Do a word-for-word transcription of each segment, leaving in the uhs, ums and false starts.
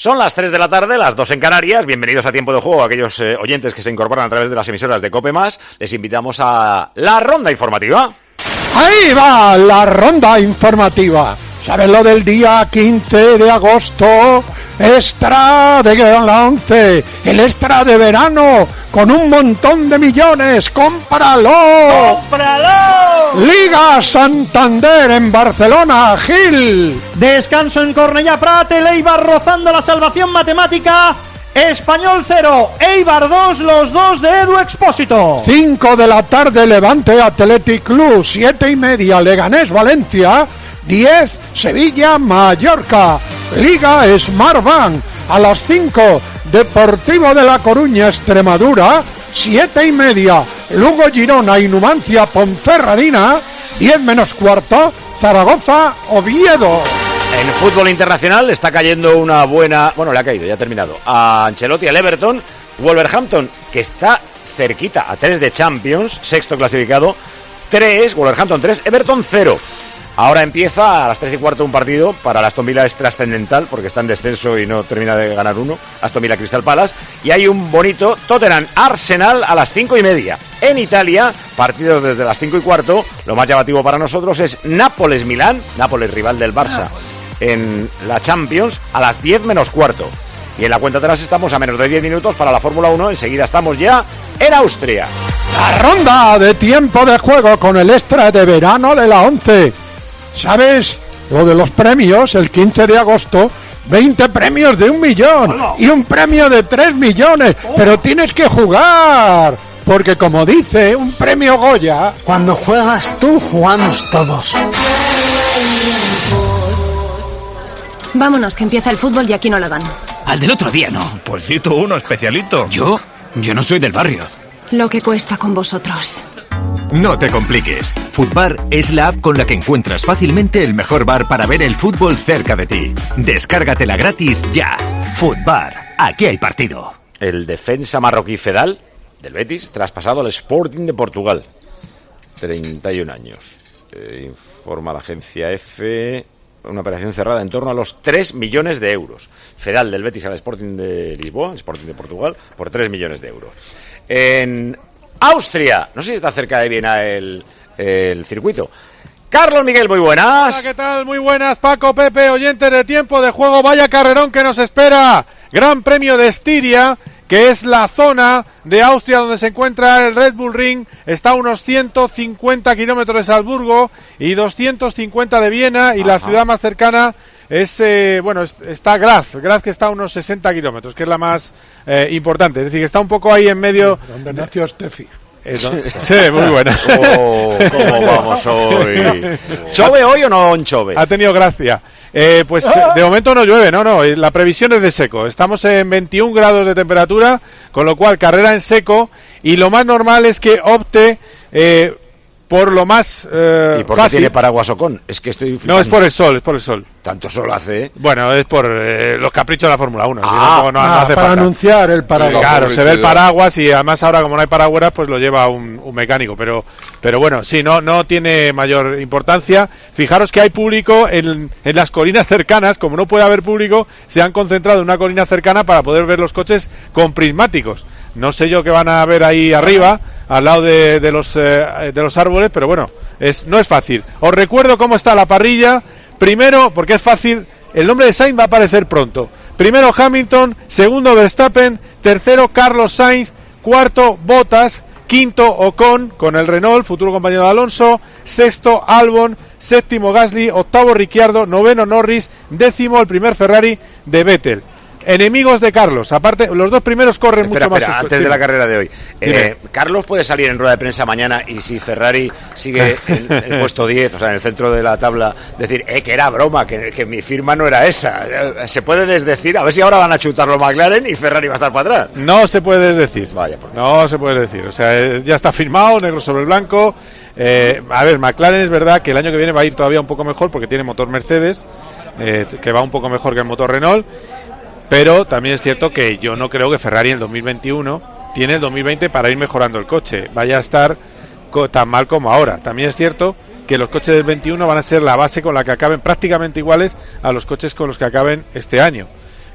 Son las tres de la tarde, las dos en Canarias. Bienvenidos a Tiempo de Juego, aquellos eh, oyentes que se incorporan a través de las emisoras de COPE más. Les invitamos a la ronda informativa. Ahí va la ronda informativa. ¿Sabes lo del día quince de agosto? Extra de la once, el extra de verano, con un montón de millones. ¡Cómpralo! ¡Cómpralo! Liga Santander en Barcelona, Gil. Descanso en Cornellá Prat, el Eibar rozando la salvación matemática. Español cero, Eibar dos, los dos de Edu Expósito. cinco de la tarde, Levante Athletic Club. siete y media, Leganés Valencia. diez, Sevilla Mallorca. Liga Smartbank. A las cinco, Deportivo de La Coruña Extremadura. siete y media, Lugo Girona y Numancia Ponferradina. diez menos cuarto, Zaragoza Oviedo. En fútbol internacional está cayendo una buena... Bueno, le ha caído, ya ha terminado. A Ancelotti, al Everton. Wolverhampton, que está cerquita, a tres de Champions, sexto clasificado. tres, Wolverhampton tres, Everton cero. Ahora empieza a las tres y cuarto un partido. Para el Aston Villa es trascendental porque está en descenso y no termina de ganar uno. Aston Villa Crystal Palace. Y hay un bonito Tottenham Arsenal a las cinco y media. En Italia, partidos desde las cinco y cuarto. Lo más llamativo para nosotros es Nápoles Milán. Nápoles, rival del Barça en la Champions, a las diez menos cuarto. Y en la cuenta atrás estamos a menos de diez minutos para la Fórmula uno. Enseguida estamos ya en Austria. La ronda de tiempo de juego con el extra de verano de la once. ¿Sabes lo de los premios? El quince de agosto, veinte premios de un millón y un premio de tres millones. Pero tienes que jugar, porque como dice un premio Goya... Cuando juegas tú, jugamos todos. Vámonos, que empieza el fútbol y aquí no la dan. Al del otro día no. Pues di tú uno especialito. ¿Yo? Yo no soy del barrio. Lo que cuesta con vosotros. No te compliques. Futbar es la app con la que encuentras fácilmente el mejor bar para ver el fútbol cerca de ti. Descárgatela gratis ya. Futbar. Aquí hay partido. El defensa marroquí Fedal, del Betis, traspasado al Sporting de Portugal. treinta y un años. Eh, informa la agencia F... Una operación cerrada en torno a los tres millones de euros. Fedal del Betis al Sporting de Lisboa, Sporting de Portugal, por tres millones de euros. En Austria, no sé si está cerca de Viena el, el circuito. Carlos Miguel, muy buenas. Hola, ¿qué tal? Muy buenas, Paco, Pepe, oyentes de Tiempo de Juego. Vaya carrerón que nos espera. Gran Premio de Estiria, que es la zona de Austria donde se encuentra el Red Bull Ring. Está a unos ciento cincuenta kilómetros de Salzburgo y doscientos cincuenta de Viena, y Ajá. la ciudad más cercana es, eh, bueno, es, está Graz, Graz que está a unos sesenta kilómetros, que es la más eh, importante, es decir, que está un poco ahí en medio... Donde nació Steffi. Eso. Sí, muy buena. Oh, ¿cómo vamos hoy? ¿Chove hoy o no chove? Ha tenido gracia. Eh, pues de momento no llueve, no, no, la previsión es de seco. Estamos en veintiún grados de temperatura, con lo cual carrera en seco, y lo más normal es que opte eh, por lo más eh, ¿Y por qué fácil. tiene paraguas o con? Es que estoy flipando. No, es por el sol, es por el sol. Tanto sol hace, ¿eh? Bueno, es por eh, los caprichos de la Fórmula uno. Ah, si no, no, ah, no hace para falta. anunciar el paraguas. Claro, se ve el paraguas, y además ahora como no hay paraguas, pues lo lleva un, un mecánico. Pero pero bueno, sí, no no tiene mayor importancia. Fijaros que hay público en, en las colinas cercanas. Como no puede haber público, se han concentrado en una colina cercana para poder ver los coches con prismáticos. No sé yo qué van a ver ahí arriba, al lado de, de los eh, de los árboles, pero bueno, es no es fácil. Os recuerdo cómo está la parrilla. Primero, porque es fácil, el nombre de Sainz va a aparecer pronto. Primero Hamilton, segundo Verstappen, tercero Carlos Sainz, cuarto Bottas, quinto Ocon con el Renault, futuro compañero de Alonso, sexto Albon, séptimo Gasly, octavo Ricciardo, noveno Norris, décimo el primer Ferrari de Vettel. Enemigos de Carlos, aparte los dos primeros corren espera, mucho espera, más. Antes de la carrera de hoy, eh, Carlos puede salir en rueda de prensa mañana, y si Ferrari sigue en el puesto diez, o sea, en el centro de la tabla, decir, eh, que era broma, que, que mi firma no era esa. Se puede desdecir, a ver si ahora van a chutarlo McLaren y Ferrari va a estar para atrás. No se puede desdecir. Vaya, por no se puede decir. O sea, ya está firmado, negro sobre blanco. Eh, a ver, McLaren es verdad que el año que viene va a ir todavía un poco mejor porque tiene motor Mercedes, eh, que va un poco mejor que el motor Renault. Pero también es cierto que yo no creo que Ferrari en el dos mil veintiuno tiene el dos mil veinte para ir mejorando el coche, vaya a estar co- tan mal como ahora. También es cierto que los coches del veintiuno van a ser la base con la que acaben prácticamente iguales a los coches con los que acaben este año.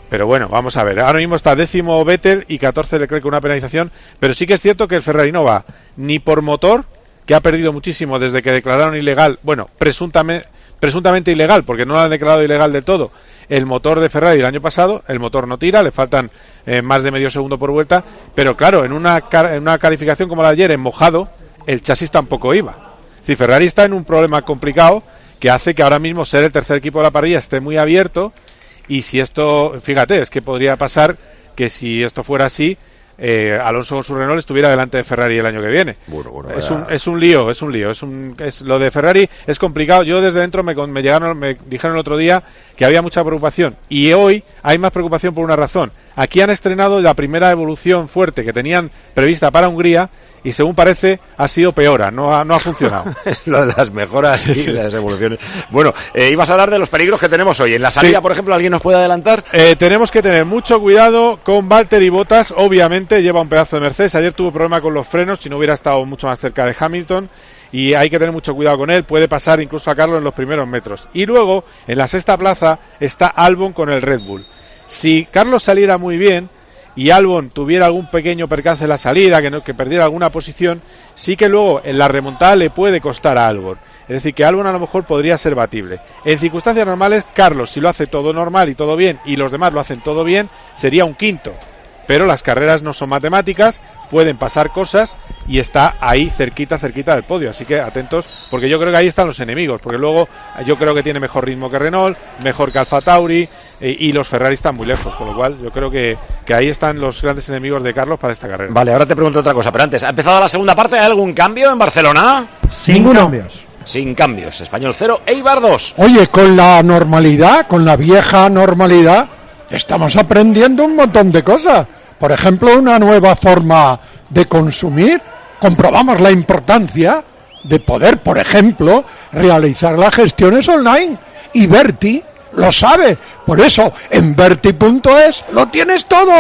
Pero bueno, vamos a ver. Ahora mismo está décimo Vettel y catorce Leclerc con una penalización. Pero sí que es cierto que el Ferrari no va ni por motor, que ha perdido muchísimo desde que declararon ilegal, bueno, presuntamente, presuntamente ilegal, porque no lo han declarado ilegal del todo, el motor de Ferrari el año pasado. El motor no tira, le faltan eh, más de medio segundo por vuelta. Pero claro, en una, en una calificación como la de ayer, en mojado, el chasis tampoco iba. Es decir, Ferrari está en un problema complicado que hace que ahora mismo ser el tercer equipo de la parrilla esté muy abierto. Y si esto, fíjate, es que podría pasar que si esto fuera así, eh, Alonso con su Renault estuviera delante de Ferrari el año que viene. Bueno, bueno, es, un, es un lío, es un lío. Es un, es, lo de Ferrari es complicado. Yo desde dentro me, me llegaron, me dijeron el otro día que había mucha preocupación. Y hoy hay más preocupación por una razón. Aquí han estrenado la primera evolución fuerte que tenían prevista para Hungría. Y según parece, ha sido peora, no ha, no ha funcionado. Lo de las mejoras y sí. las evoluciones. Bueno, eh, ibas a hablar de los peligros que tenemos hoy. En la salida, sí. por ejemplo, ¿alguien nos puede adelantar? Eh, tenemos que tener mucho cuidado con Valtteri Bottas. Obviamente lleva un pedazo de Mercedes. Ayer tuvo problema con los frenos, si no hubiera estado mucho más cerca de Hamilton. Y hay que tener mucho cuidado con él. Puede pasar incluso a Carlos en los primeros metros. Y luego, en la sexta plaza, está Albon con el Red Bull. Si Carlos saliera muy bien y Albon tuviera algún pequeño percance en la salida, que, no, que perdiera alguna posición, sí que luego en la remontada le puede costar a Albon. Es decir, que Albon a lo mejor podría ser batible. En circunstancias normales, Carlos, si lo hace todo normal y todo bien, y los demás lo hacen todo bien, sería un quinto. Pero las carreras no son matemáticas, pueden pasar cosas y está ahí cerquita, cerquita del podio. Así que atentos, porque yo creo que ahí están los enemigos, porque luego yo creo que tiene mejor ritmo que Renault, mejor que Alfa Tauri, eh, y los Ferrari están muy lejos, con lo cual yo creo que, que ahí están los grandes enemigos de Carlos para esta carrera. Vale, ahora te pregunto otra cosa, pero antes, ¿ha empezado la segunda parte? ¿Hay algún cambio en Barcelona? Sin Ninguno. cambios. Sin cambios. Español cero, Eibar dos. Oye, con la normalidad, con la vieja normalidad, estamos aprendiendo un montón de cosas. Por ejemplo, una nueva forma de consumir. Comprobamos la importancia de poder, por ejemplo, realizar las gestiones online. Y Berti lo sabe. Por eso, en Berti punto es lo tienes todo.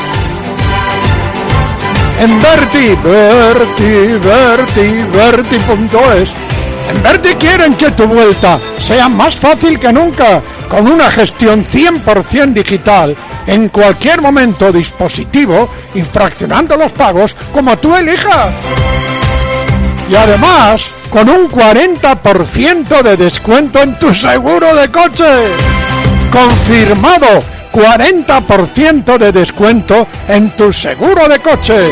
En Berti, Berti, Berti, Berti punto es. En Berti quieren que tu vuelta sea más fácil que nunca, con una gestión cien por ciento digital, en cualquier momento dispositivo, y fraccionando los pagos como tú elijas. Y además, con un cuarenta por ciento de descuento en tu seguro de coche. Confirmado, cuarenta por ciento de descuento en tu seguro de coche.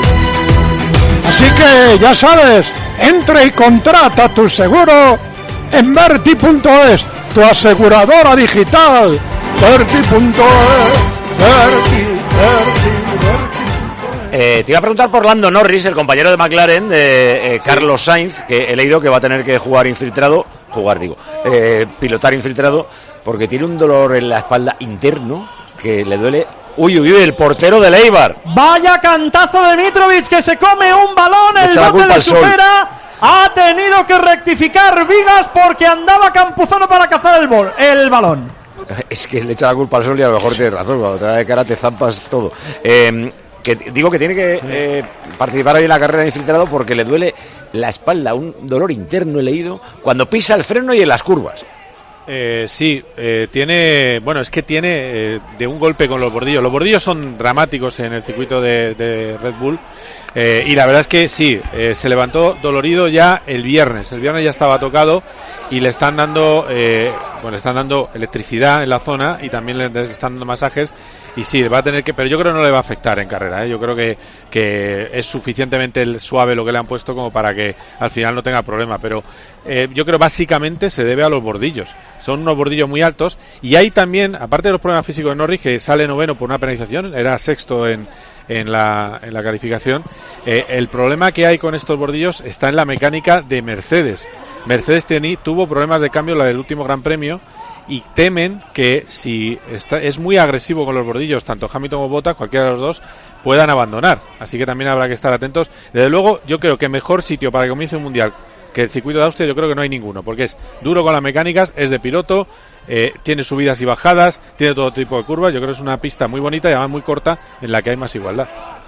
Así que ya sabes, entra y contrata tu seguro en Berti punto es, tu aseguradora digital. Berti punto es, Berti, Berti, Berti. Eh, te iba a preguntar por Lando Norris, el compañero de McLaren, de eh, Carlos Sainz, que he leído que va a tener que jugar infiltrado, jugar digo, eh, pilotar infiltrado, porque tiene un dolor en la espalda interno que le duele. Uy, uy, uy, el portero del Eibar. Vaya cantazo de Mitrovic, que se come un balón, el doce le supera. Ha tenido que rectificar Vigas porque andaba Campuzano para cazar el, bol, el balón. Es que le echa la culpa al sol y a lo mejor tiene razón, cuando te da de cara te zampas todo. Eh, que digo que tiene que eh, participar hoy en la carrera de infiltrado porque le duele la espalda, un dolor interno he leído, cuando pisa el freno y en las curvas. Eh, sí, eh, tiene, bueno, es que tiene eh, de un golpe con los bordillos. Los bordillos son dramáticos en el circuito de, de Red Bull. Eh, y la verdad es que sí, eh, se levantó dolorido ya el viernes. El viernes ya estaba tocado y le están dando, eh, bueno, le están dando electricidad en la zona y también le están dando masajes. Y sí, va a tener que, pero yo creo que no le va a afectar en carrera, ¿eh? Yo creo que, que es suficientemente suave lo que le han puesto como para que al final no tenga problema. Pero eh, yo creo básicamente se debe a los bordillos. Son unos bordillos muy altos. Y hay también, aparte de los problemas físicos de Norris, que sale noveno por una penalización, era sexto en, en, la, en la calificación, eh, el problema que hay con estos bordillos está en la mecánica de Mercedes. Mercedes tení, tuvo problemas de cambio en el último Gran Premio, y temen que si está, es muy agresivo con los bordillos, tanto Hamilton como Bottas, cualquiera de los dos, puedan abandonar. Así que también habrá que estar atentos. Desde luego, yo creo que mejor sitio para que comience un mundial que el circuito de Austria, yo creo que no hay ninguno, porque es duro con las mecánicas, es de piloto, eh, tiene subidas y bajadas, tiene todo tipo de curvas. Yo creo que es una pista muy bonita y además muy corta, en la que hay más igualdad.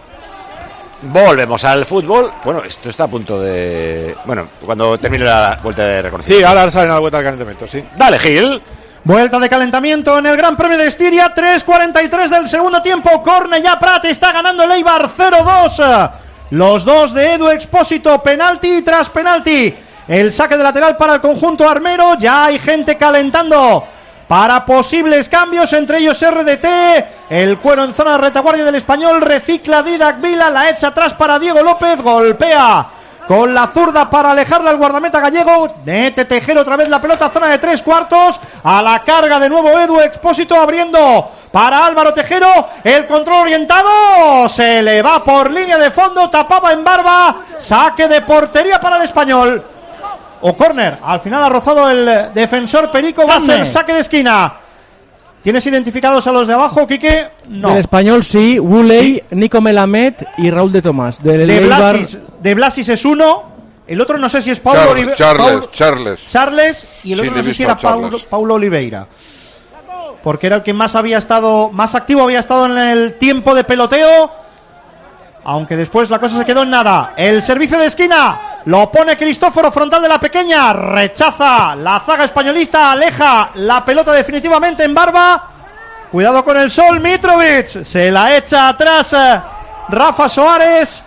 Volvemos al fútbol. Bueno, esto está a punto de... Bueno, cuando termine la vuelta de reconocimiento. Sí, ahora salen a la vuelta del calentamiento, sí. Dale, Gil. Vuelta de calentamiento en el Gran Premio de Estiria, tres cuarenta y tres del segundo tiempo. Cornellà Prat está ganando el Eibar cero dos. Los dos de Edu Expósito, penalti tras penalti. El saque de lateral para el conjunto armero. Ya hay gente calentando para posibles cambios, entre ellos R D T. El Cuero en zona de retaguardia del Español. Recicla Didac Vila, la echa atrás para Diego López. Golpea con la zurda para alejarle al guardameta gallego. Mete Tejero otra vez la pelota, zona de tres cuartos. A la carga de nuevo Edu Expósito, abriendo para Álvaro Tejero. El control orientado. Se le va por línea de fondo. Tapaba en barba. Saque de portería para el Español. O córner. Al final ha rozado el defensor Perico. Va a ser saque de esquina. ¿Tienes identificados a los de abajo, Quique? No. Del Español sí, Wuley, sí. Nico Melamed y Raúl de Tomás. Del de, Blasis, de Blasis es uno. El otro no sé si es Paulo Char Oliveira. Charles, Paulo, Charles. Charles. Y el otro sí, no sé si era Paulo, Paulo Oliveira. Porque era el que más había estado, más activo había estado en el tiempo de peloteo. Aunque después la cosa se quedó en nada. El servicio de esquina lo pone Cristóforo, frontal de la pequeña. Rechaza la zaga españolista. Aleja la pelota definitivamente en barba. Cuidado con el sol. Mitrovic se la echa atrás. Rafa Soares.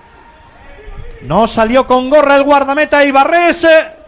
No salió con gorra el guardameta Ibarres.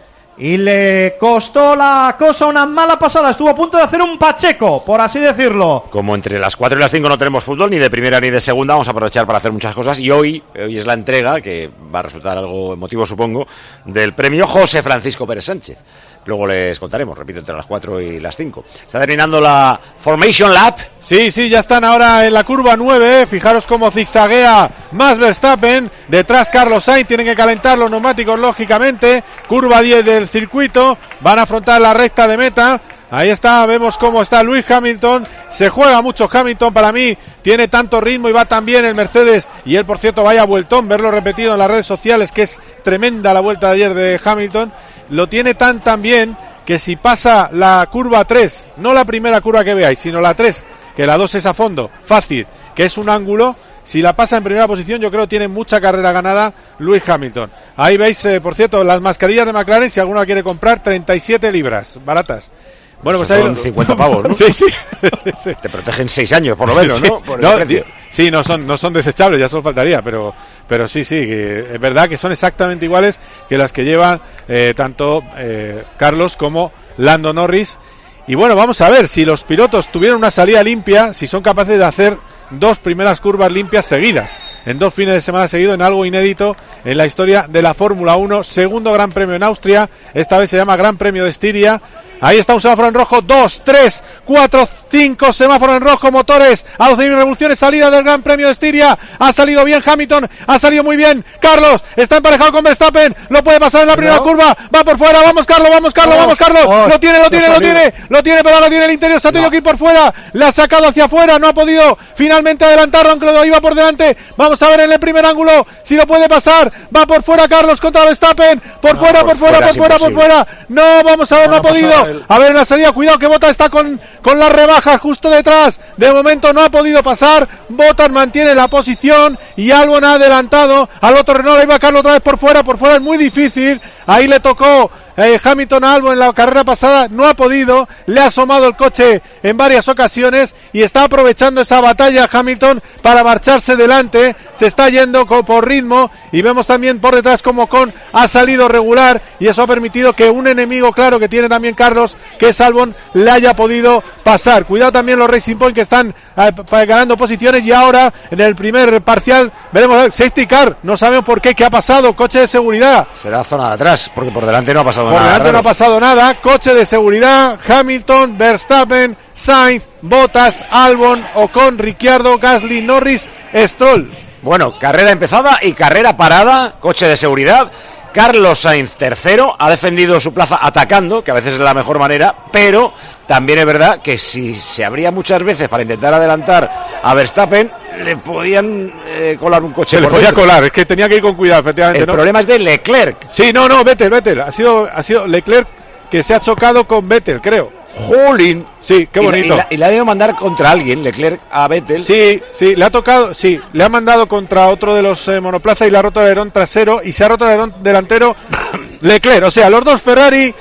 Y le costó la cosa una mala pasada. Estuvo a punto de hacer un Pacheco, por así decirlo. Como entre las cuatro y las cinco no tenemos fútbol, ni de primera ni de segunda, vamos a aprovechar para hacer muchas cosas. Y hoy, hoy es la entrega, que va a resultar algo emotivo, supongo, del premio José Francisco Pérez Sánchez. Luego les contaremos, repito, entre las cuatro y las cinco. Está terminando la Formation Lap. Sí, sí, ya están ahora en la curva nueve. Fijaros cómo zigzaguea Max Verstappen. Detrás Carlos Sainz, tienen que calentar los neumáticos, lógicamente. Curva diez del circuito. Van a afrontar la recta de meta. Ahí está, vemos cómo está Lewis Hamilton. Se juega mucho Hamilton, para mí tiene tanto ritmo y va tan bien el Mercedes. Y él, por cierto, vaya vueltón, verlo repetido en las redes sociales, que es tremenda la vuelta de ayer de Hamilton. Lo tiene tan tan bien que si pasa la curva tres, no la primera curva que veáis, sino la tres, que la dos es a fondo, fácil, que es un ángulo, si la pasa en primera posición, yo creo que tiene mucha carrera ganada Lewis Hamilton. Ahí veis, eh, por cierto, las mascarillas de McLaren, si alguno la quiere comprar, treinta y siete libras, baratas. Bueno, pues ahí son lo... cincuenta pavos, ¿no? Sí, sí, sí, sí. Te protegen seis años, por lo menos, sí, ¿no? Por el no, precio. Sí, no son, no son desechables, ya solo faltaría, pero, pero sí, sí, que es verdad que son exactamente iguales que las que llevan eh, tanto eh, Carlos como Lando Norris. Y bueno, vamos a ver si los pilotos tuvieron una salida limpia, si son capaces de hacer dos primeras curvas limpias seguidas, en dos fines de semana seguidos, en algo inédito en la historia de la Fórmula uno. Segundo Gran Premio en Austria, esta vez se llama Gran Premio de Estiria. Ahí está un semáforo en rojo, dos, tres, cuatro, cinco, semáforo en rojo, motores a doce mil revoluciones, salida del Gran Premio de Estiria. Ha salido bien Hamilton, ha salido muy bien Carlos, está emparejado con Verstappen, lo puede pasar en la primera no. curva, va por fuera, vamos Carlos, vamos Carlos, oh, vamos Carlos, oh, lo tiene, lo tiene, lo tiene, lo tiene, pero ahora tiene el interior, se ha tenido que ir por fuera, le ha sacado hacia afuera, no ha podido finalmente adelantarlo, aunque lo iba por delante. Vamos a ver en el primer ángulo si lo puede pasar, va por fuera Carlos contra Verstappen, por no, fuera, por, por fuera, fuera, por fuera, por fuera, no, vamos a ver, no, no ha podido. A ver en la salida, cuidado que Bottas está con, con las rebajas justo detrás. De momento no ha podido pasar. Bottas mantiene la posición y Albon ha adelantado al otro Renault. Ahí va Carlos otra vez por fuera. Por fuera es muy difícil. Ahí le tocó eh, Hamilton a Albon en la carrera pasada. No ha podido. Le ha asomado el coche en varias ocasiones y está aprovechando esa batalla Hamilton para marcharse delante. Se está yendo con, por ritmo y vemos también por detrás como Ocon ha salido regular y eso ha permitido que un enemigo claro que tiene también Carlos, que es Albon, le haya podido pasar. Cuidado también los Racing Point que están eh, ganando posiciones y ahora en el primer parcial veremos el safety car. No sabemos por qué, qué ha pasado. Coche de seguridad. Será zona de atrás porque por delante no ha pasado por nada. Por delante raro. No ha pasado nada. Coche de seguridad. Hamilton, Verstappen, Sainz, Bottas, Albon, Ocon, Ricciardo, Gasly, Norris, Stroll. Bueno, carrera empezada y carrera parada. Coche de seguridad. Carlos Sainz tercero, ha defendido su plaza atacando, que a veces es la mejor manera, pero también es verdad que si se abría muchas veces para intentar adelantar a Verstappen, le podían eh, colar un coche. Se le podía dentro. colar, es que tenía que ir con cuidado, efectivamente. El ¿no? problema es de Leclerc. Sí, no, no, Vettel, Vettel, ha sido, ha sido Leclerc que se ha chocado con Vettel, creo. Jolín, sí, qué bonito. Y la, y, la, y la ha debido mandar contra alguien, Leclerc a Vettel. Sí, sí, le ha tocado, sí, le ha mandado contra otro de los eh, monoplazas y le ha roto el alerón trasero y se ha roto el alerón delantero Leclerc. O sea, los dos Ferrari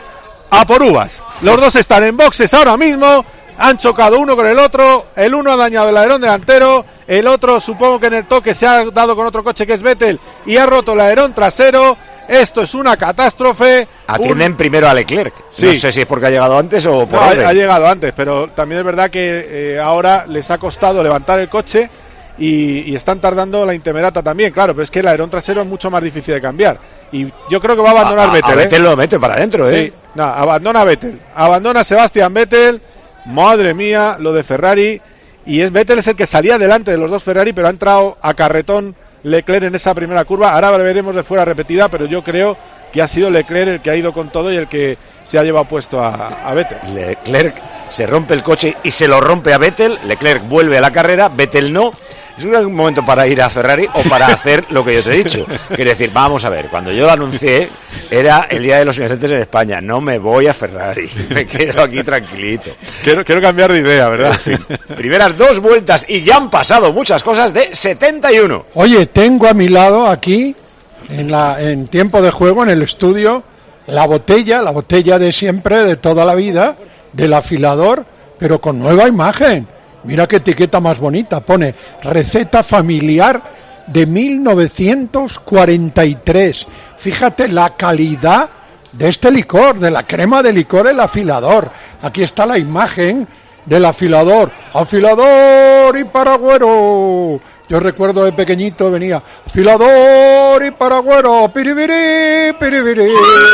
a por uvas. Los dos están en boxes ahora mismo, han chocado uno con el otro, el uno ha dañado el alerón delantero, el otro supongo que en el toque se ha dado con otro coche que es Vettel y ha roto el alerón trasero. Esto es una catástrofe. Atienden un... primero a Leclerc. Sí. No sé si es porque ha llegado antes o por no, orden. Ha, ha llegado antes, pero también es verdad que eh, ahora les ha costado levantar el coche y, y están tardando la Intemerata también, claro, pero es que el alerón trasero es mucho más difícil de cambiar. Y yo creo que va a abandonar a, Vettel. A ¿eh? Vettel lo mete para adentro, ¿eh? Sí, no, abandona Vettel. Abandona Sebastián Vettel. Madre mía, lo de Ferrari. Y es Vettel es el que salía delante de los dos Ferrari, pero ha entrado a carretón Leclerc en esa primera curva. Ahora veremos de fuera repetida, pero yo creo que ha sido Leclerc el que ha ido con todo y el que se ha llevado puesto a, a Vettel. Leclerc se rompe el coche y se lo rompe a Vettel. Leclerc vuelve a la carrera, Vettel no. Es un momento para ir a Ferrari o para hacer lo que yo te he dicho. Quiero decir, vamos a ver, cuando yo lo anuncié era el Día de los Inocentes en España. No me voy a Ferrari, me quedo aquí tranquilito. Quiero, quiero cambiar de idea, ¿verdad? En fin, primeras dos vueltas y ya han pasado muchas cosas de setenta y uno. Oye, tengo a mi lado aquí, en, la, en tiempo de juego, en el estudio, la botella, la botella de siempre, de toda la vida, del afilador, pero con nueva imagen. Mira qué etiqueta más bonita, pone receta familiar de mil novecientos cuarenta y tres. Fíjate la calidad de este licor, de la crema de licor El Afilador. Aquí está la imagen del afilador. Afilador y paragüero. Yo recuerdo de pequeñito venía afilador y paragüero. Piribiri, piribiri.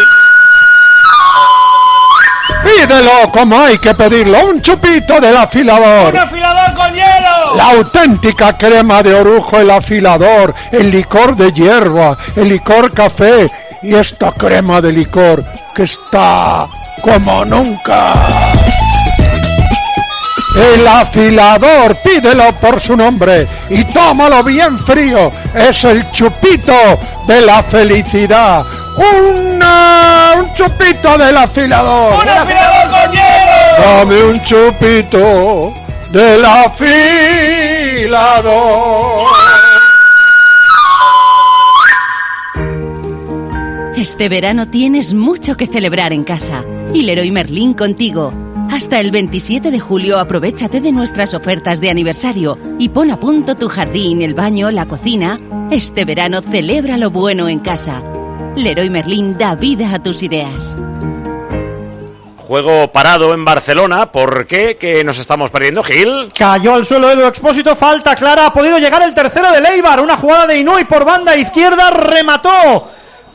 Pídelo como hay que pedirlo, un chupito del afilador. ¡Un afilador con hielo! La auténtica crema de orujo El Afilador, el licor de hierba, el licor café y esta crema de licor que está como nunca. El Afilador, pídelo por su nombre y tómalo bien frío, es el chupito de la felicidad. Una, un chupito del afilador. ¡Un afilador con hielo! Dame un chupito del afilador. Este verano tienes mucho que celebrar en casa. Y Leroy Merlin contigo. Hasta el veintisiete de julio aprovéchate de nuestras ofertas de aniversario y pon a punto tu jardín, el baño, la cocina. Este verano celebra lo bueno en casa. Leroy Merlin da vida a tus ideas. Juego parado en Barcelona. ¿Por qué? ¿Qué nos estamos perdiendo, Gil? Cayó al suelo Edu Expósito, falta clara. Ha podido llegar el tercero de Eibar. Una jugada de Inúi por banda izquierda. Remató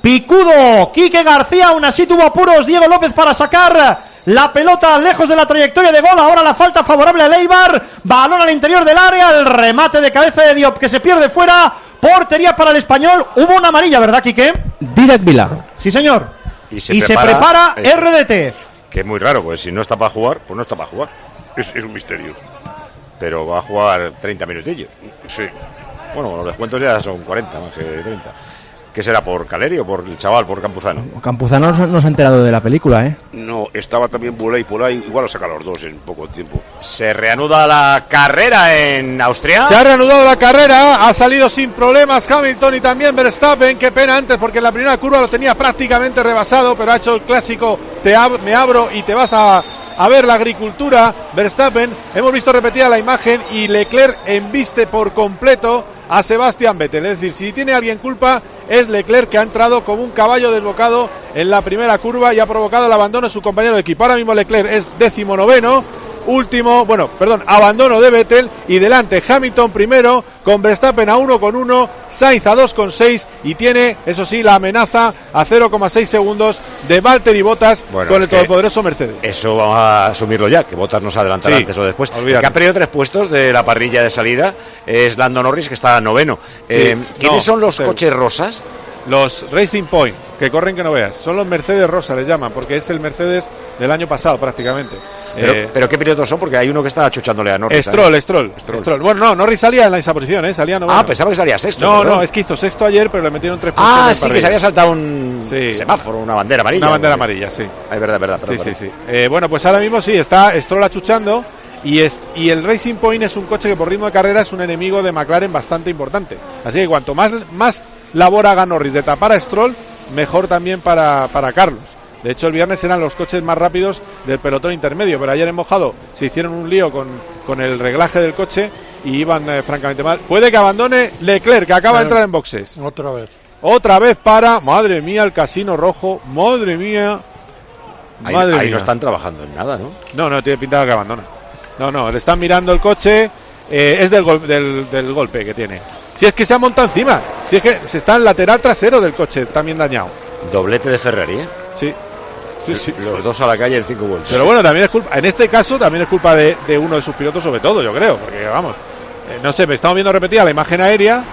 picudo Quique García. Aún así tuvo apuros Diego López para sacar la pelota lejos de la trayectoria de gol. Ahora la falta favorable al Eibar. Balón al interior del área. El remate de cabeza de Diop que se pierde fuera. Portería para el Español. Hubo una amarilla, ¿verdad, Quique? Dídac Vilá. Sí, señor. Y se y prepara, se prepara eso. R D T. Que es muy raro, pues si no está para jugar, pues no está para jugar. Es, es un misterio. Pero va a jugar treinta minutillos. Sí. Bueno, los descuentos ya son cuarenta, más que treinta. ¿Qué será, por Caleri o por el chaval, por Campuzano? Campuzano no se ha enterado de la película, ¿eh? No, estaba también Bulay por ahí. Igual lo saca los dos en poco tiempo. Se reanuda la carrera en Austria. Se ha reanudado la carrera, ha salido sin problemas Hamilton y también Verstappen. Qué pena antes porque en la primera curva lo tenía prácticamente rebasado, pero ha hecho el clásico, te ab- me abro y te vas a, a ver la agricultura. Verstappen, hemos visto repetida la imagen y Leclerc embiste por completo a Sebastián Vettel. Es decir, si tiene alguien culpa es Leclerc, que ha entrado como un caballo desbocado en la primera curva y ha provocado el abandono de su compañero de equipo. Ahora mismo Leclerc es décimo noveno, último, bueno, perdón, abandono de Vettel y delante Hamilton primero con Verstappen a uno con uno, Sainz a dos con seis y tiene, eso sí, la amenaza a cero coma seis segundos de Valtteri Bottas bueno, con el todopoderoso Mercedes. Eso vamos a asumirlo ya, que Bottas nos adelantará sí, antes o después. El que ha perdido tres puestos de la parrilla de salida es Lando Norris, que está noveno. Sí, eh, ¿Quiénes no, son los pero... coches rosas? Los Racing Point, que corren que no veas. Son los Mercedes Rosa, les llaman, porque es el Mercedes del año pasado prácticamente. Pero, eh, pero ¿qué pilotos son? Porque hay uno que está achuchándole a Norris. Stroll, Stroll, Stroll. Stroll. Bueno, no, Norris salía en esa posición, ¿eh? Salía noveno. Ah, pensaba que salía sexto. No, perdón. no, es que hizo sexto ayer, pero le metieron tres puntos. Ah, sí, que se había saltado un sí. semáforo, una bandera amarilla. Una bandera amarilla, sí. Es verdad, es verdad. Sí, sí, sí. Eh, bueno, pues ahora mismo sí, está Stroll achuchando. Y, es, y el Racing Point es un coche que por ritmo de carrera es un enemigo de McLaren bastante importante. Así que cuanto más, más labor haga Norris de tapar a Stroll, mejor también para, para Carlos. De hecho, el viernes eran los coches más rápidos del pelotón intermedio, pero ayer en mojado se hicieron un lío con, con el reglaje del coche y iban eh, francamente mal. Puede que abandone Leclerc, que acaba de entrar en boxes. Otra vez. Otra vez para, madre mía, el casino rojo, madre mía. Ahí, madre ahí mía. no están trabajando en nada, ¿no? No, no, tiene pinta de que abandona. No, no, le están mirando el coche, eh, es del, gol, del, del golpe que tiene. Si es que se ha montado encima, si es que se está en el lateral trasero del coche, también dañado. Doblete de Ferrari, ¿eh? Sí. Sí, sí. Los dos a la calle en cinco vueltas. Pero bueno, también es culpa, en este caso también es culpa de, de uno de sus pilotos, sobre todo, yo creo, porque vamos, eh, no sé, me estamos viendo repetida la imagen aérea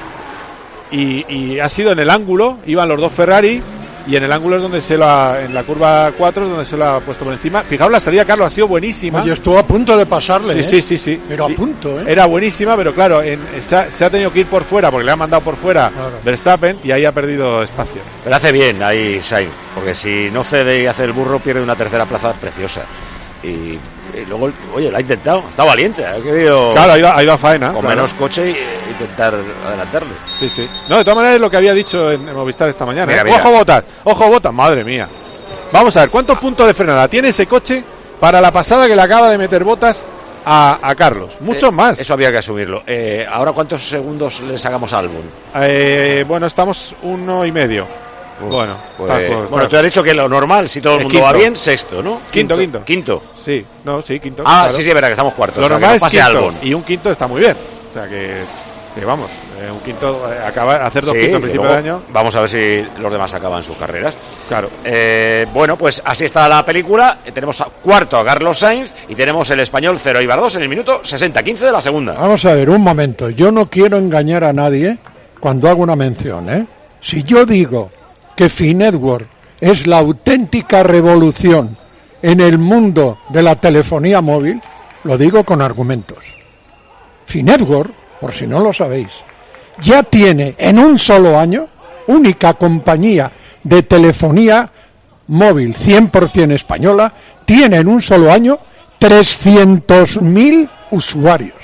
y, y ha sido en el ángulo, iban los dos Ferrari y en el ángulo es donde se la, en la curva cuatro es donde se la ha puesto por encima. Fijaos, la salida, Carlos, ha sido buenísima. Oye, estuvo a punto de pasarle, sí, ¿eh? sí, sí, sí. Pero a punto, ¿eh? Era buenísima, pero claro, en, se, ha, se ha tenido que ir por fuera porque le han mandado por fuera claro. Verstappen y ahí ha perdido espacio. Pero hace bien ahí Sainz, porque si no cede y hace el burro pierde una tercera plaza preciosa. Y, y luego, oye, lo ha intentado, está valiente, ha querido. Claro, ha ido, ha ido a faena. Con claro. menos coche e intentar adelantarle. Sí, sí. No, de todas maneras es lo que había dicho en, en Movistar esta mañana. Mira, ¿eh? mira. Ojo botas, ojo botas, madre mía. Vamos a ver, ¿cuántos puntos de frenada tiene ese coche para la pasada que le acaba de meter botas a, a Carlos? Muchos eh, más. Eso había que asumirlo. Eh, Ahora, ¿cuántos segundos le sacamos a Albon? Eh, bueno, estamos uno y medio. Uf, bueno, pues, está, pues, bueno, tú has dicho que lo normal, si todo el eh, mundo quinto. va bien, sexto, ¿no? Quinto, quinto. Quinto. Sí, no, sí, quinto. Ah, claro. sí, sí, es verdad que estamos cuartos. Lo o sea, normal que es pase quinto, Albon. y un quinto está muy bien. O sea que, que vamos, eh, un quinto eh, acaba de hacer dos Sí, quintos a principio de año. Vamos a ver si los demás acaban sus carreras. Claro. Eh, bueno, pues así está la película. Eh, tenemos a, cuarto a Carlos Sainz y tenemos el español cero Eibar dos en el minuto sesenta quince de la segunda. Vamos a ver, un momento. Yo no quiero engañar a nadie cuando hago una mención, ¿eh? Si yo digo que Finetwork es la auténtica revolución en el mundo de la telefonía móvil, lo digo con argumentos. Finetwork, por si no lo sabéis, ya tiene en un solo año, única compañía de telefonía móvil cien por ciento española, tiene en un solo año trescientos mil usuarios.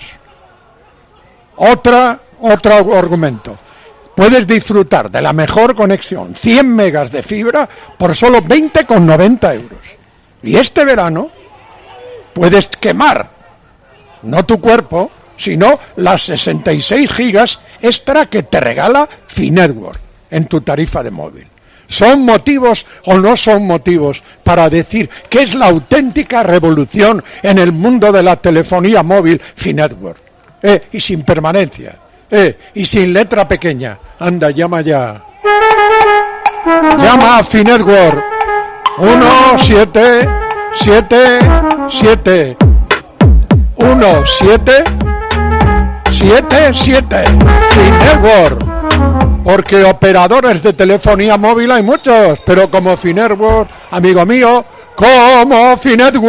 Otra, otro argumento. Puedes disfrutar de la mejor conexión, cien megas de fibra, por solo veinte con noventa euros. Y este verano puedes quemar, no tu cuerpo, sino las sesenta y seis gigas extra que te regala Finetwork en tu tarifa de móvil. ¿Son motivos o no son motivos para decir que es la auténtica revolución en el mundo de la telefonía móvil Finetwork? Eh, y sin permanencia. Eh, y sin letra pequeña. Anda, llama ya. Llama a Finetwork. Uno, siete, siete, siete. Uno, siete, siete, siete. Finetwork. Porque operadores de telefonía móvil hay muchos, pero como Finetwork, amigo mío, como Finetwork,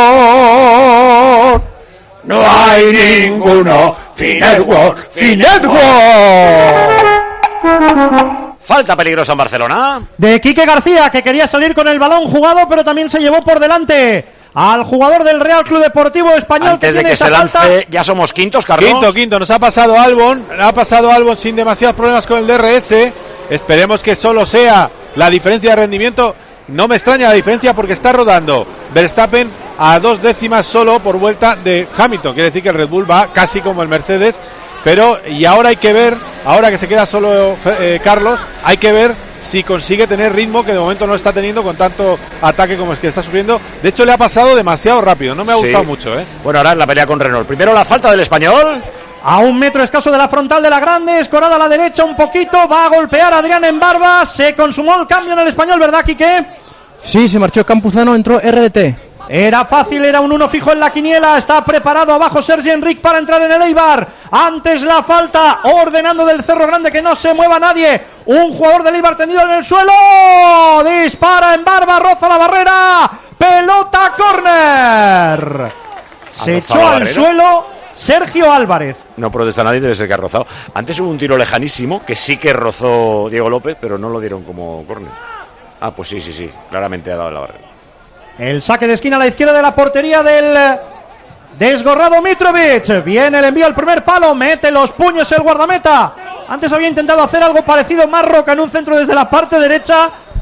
no hay ninguno. Finetwork, Finetwork. Falta peligrosa en Barcelona. De Quique García, que quería salir con el balón jugado, pero también se llevó por delante al jugador del Real Club Deportivo Español. Antes que de tiene que esa se lance, falta. ya somos quintos, Carlos. Quinto, quinto, nos ha pasado Albon, ha pasado Albon sin demasiados problemas con el D R S. Esperemos que solo sea la diferencia de rendimiento. No me extraña la diferencia porque está rodando Verstappen a dos décimas solo por vuelta de Hamilton. Quiere decir que el Red Bull va casi como el Mercedes. Pero, y ahora hay que ver, ahora que se queda solo eh, Carlos, hay que ver si consigue tener ritmo, que de momento no está teniendo con tanto ataque como es que está sufriendo. De hecho, le ha pasado demasiado rápido, no me ha gustado sí. mucho, ¿eh? Bueno, ahora en la pelea con Renault. Primero la falta del español. A un metro escaso de la frontal de la grande, escorada a la derecha un poquito, va a golpear a Adrián en barba, se consumó el cambio en el español, ¿verdad, Quique? Sí, se marchó Campuzano, entró R D T. Era fácil, era un uno fijo en la quiniela, está preparado abajo Sergi Enric para entrar en el Eibar. Antes la falta, ordenando del Cerro Grande que no se mueva nadie. Un jugador del Eibar tendido en el suelo, dispara en barba, roza la barrera, pelota córner. Se echó al suelo Sergio Álvarez. No protesta nadie, debe ser que ha rozado. Antes hubo un tiro lejanísimo que sí que rozó Diego López, pero no lo dieron como córner. Ah, pues sí, sí, sí, claramente ha dado en la barrera. El saque de esquina a la izquierda de la portería del desgorrado Mitrovic. Viene el envío al primer palo, mete los puños el guardameta. Antes había intentado hacer algo parecido Marroca en un centro desde la parte derecha,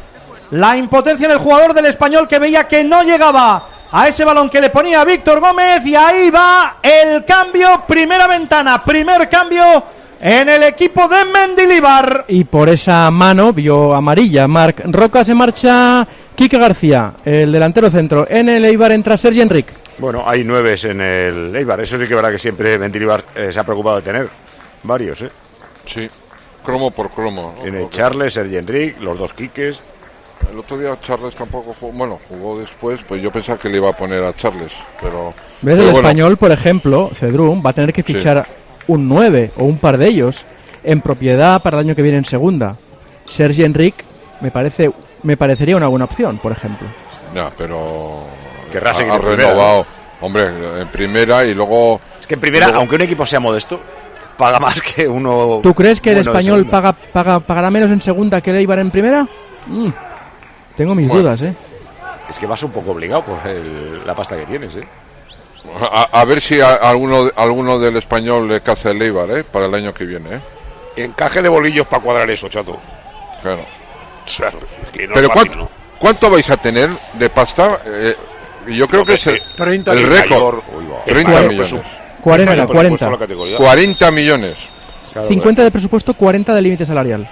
la impotencia del jugador del Español, que veía que no llegaba a ese balón que le ponía Víctor Gómez, y ahí va el cambio, primera ventana, primer cambio en el equipo de Mendilibar. Y por esa mano vio amarilla Marc Roca. Se marcha Quique García, el delantero centro. En el Eibar entra Sergi Enric. Bueno, hay nueves en el Eibar. Eso sí que es verdad que siempre Mendilibar eh, se ha preocupado de tener varios, ¿eh? Sí, cromo por cromo, ¿no? Tiene Porque Charles, Sergi Enric, los dos Quiques. el otro día Charles tampoco jugó, bueno, jugó después, pues yo pensaba que le iba a poner a Charles, pero... ¿Ves? pero El bueno. Español, por ejemplo, Cedrún, va a tener que fichar sí. un nueve o un par de ellos en propiedad para el año que viene en segunda. Sergi Enric me parece me parecería una buena opción, por ejemplo. Ya, pero Querrá ha, seguir ha en primera, renovado, ¿no? Hombre, en primera y luego... Es que en primera, luego... aunque un equipo sea modesto, paga más que uno... ¿Tú crees que el bueno Español paga, paga pagará menos en segunda que el Eibar en primera? Mm, tengo mis bueno, dudas, ¿eh? Es que vas un poco obligado por el, la pasta que tienes, ¿eh? A, a ver si a, a alguno, alguno del Español le caza el Eibar, ¿eh? Para el año que viene, ¿eh? Encaje de bolillos para cuadrar eso, chato. Claro. Claro, que no Pero es fácil, ¿cuánto, ¿no? ¿cuánto vais a tener de pasta? Eh, yo creo No, que es el, treinta el récord. treinta millones. cuarenta, cuarenta. cuarenta millones. cincuenta de presupuesto, cuarenta de límite salarial.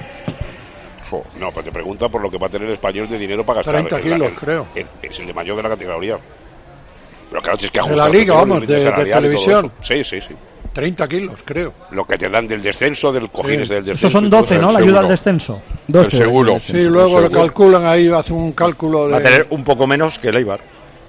No, pero te pregunta por lo que va a tener el Español de dinero para gastar. treinta kilos, el, creo. el, es el de mayor de la categoría. Pero claro, es que de la liga, vamos, de, de televisión. Sí, sí, sí. treinta kilos, creo. Lo que te dan del descenso, del cojines sí. del descenso. Esos son doce, ¿no? La ayuda al descenso. doce. Seguro. Sí, luego lo calculan ahí, hacen un cálculo de... Va a tener un poco menos que el Eibar.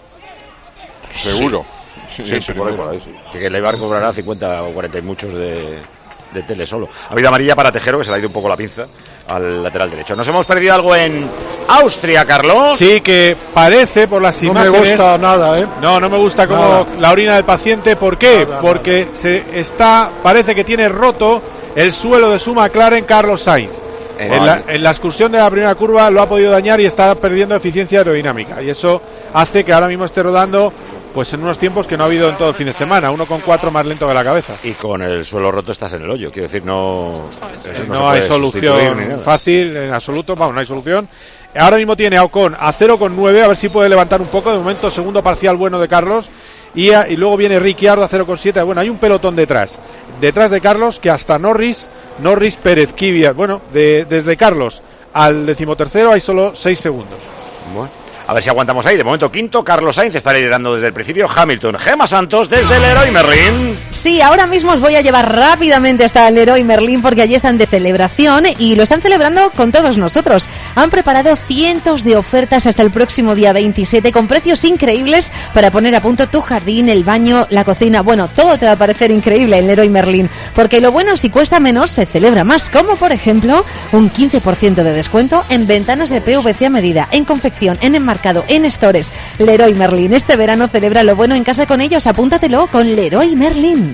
Seguro. Sí, Sí, sí, sí, por ahí, primero. por ahí, sí. Que el Eibar cobrará cincuenta o cuarenta y muchos de, de tele solo. Ha habido amarilla para Tejero, que se le ha ido un poco la pinza al lateral derecho. ¿Nos hemos perdido algo en Austria, Carlos? Sí, que parece por las No imágenes... me gusta nada, ¿eh? No, no me gusta como Nada. la orina del paciente. ¿Por qué? Nada, Porque se está, parece que tiene roto el suelo de su McLaren Carlos Sainz. En En la, en la excursión de la primera curva lo ha podido dañar y está perdiendo eficiencia aerodinámica. Y eso hace que ahora mismo esté rodando pues en unos tiempos que no ha habido en todo el fin de semana. uno coma cuatro más lento que la cabeza. Y con el suelo roto estás en el hoyo. Quiero decir, no... eso No, se hay puede sustituir ni solución nada. fácil en absoluto. Vamos, no hay solución. Ahora mismo tiene a Ocon a cero coma nueve, a ver si puede levantar un poco. De momento, segundo parcial bueno de Carlos. Y, a, y luego viene Ricciardo a cero coma siete. Bueno, hay un pelotón detrás. Detrás de Carlos, que hasta Norris, Norris, Pérez, Kvyat. Bueno, de, desde Carlos al decimotercero hay solo seis segundos. Bueno, a ver si aguantamos ahí. De momento, quinto, Carlos Sainz está liderando desde el principio. Hamilton, Gemma Santos desde el Leroy Merlin. Sí, ahora mismo os voy a llevar rápidamente hasta el Leroy Merlin porque allí están de celebración y lo están celebrando con todos nosotros. Han preparado cientos de ofertas hasta el próximo día veintisiete con precios increíbles para poner a punto tu jardín, el baño, la cocina. Bueno, todo te va a parecer increíble en Leroy Merlin porque lo bueno, si cuesta menos, se celebra más. Como por ejemplo, un quince por ciento de descuento en ventanas de P V C a medida, en confección, en enmarcado, en stores. Leroy Merlin, este verano celebra lo bueno en casa con ellos. Apúntatelo con Leroy Merlin.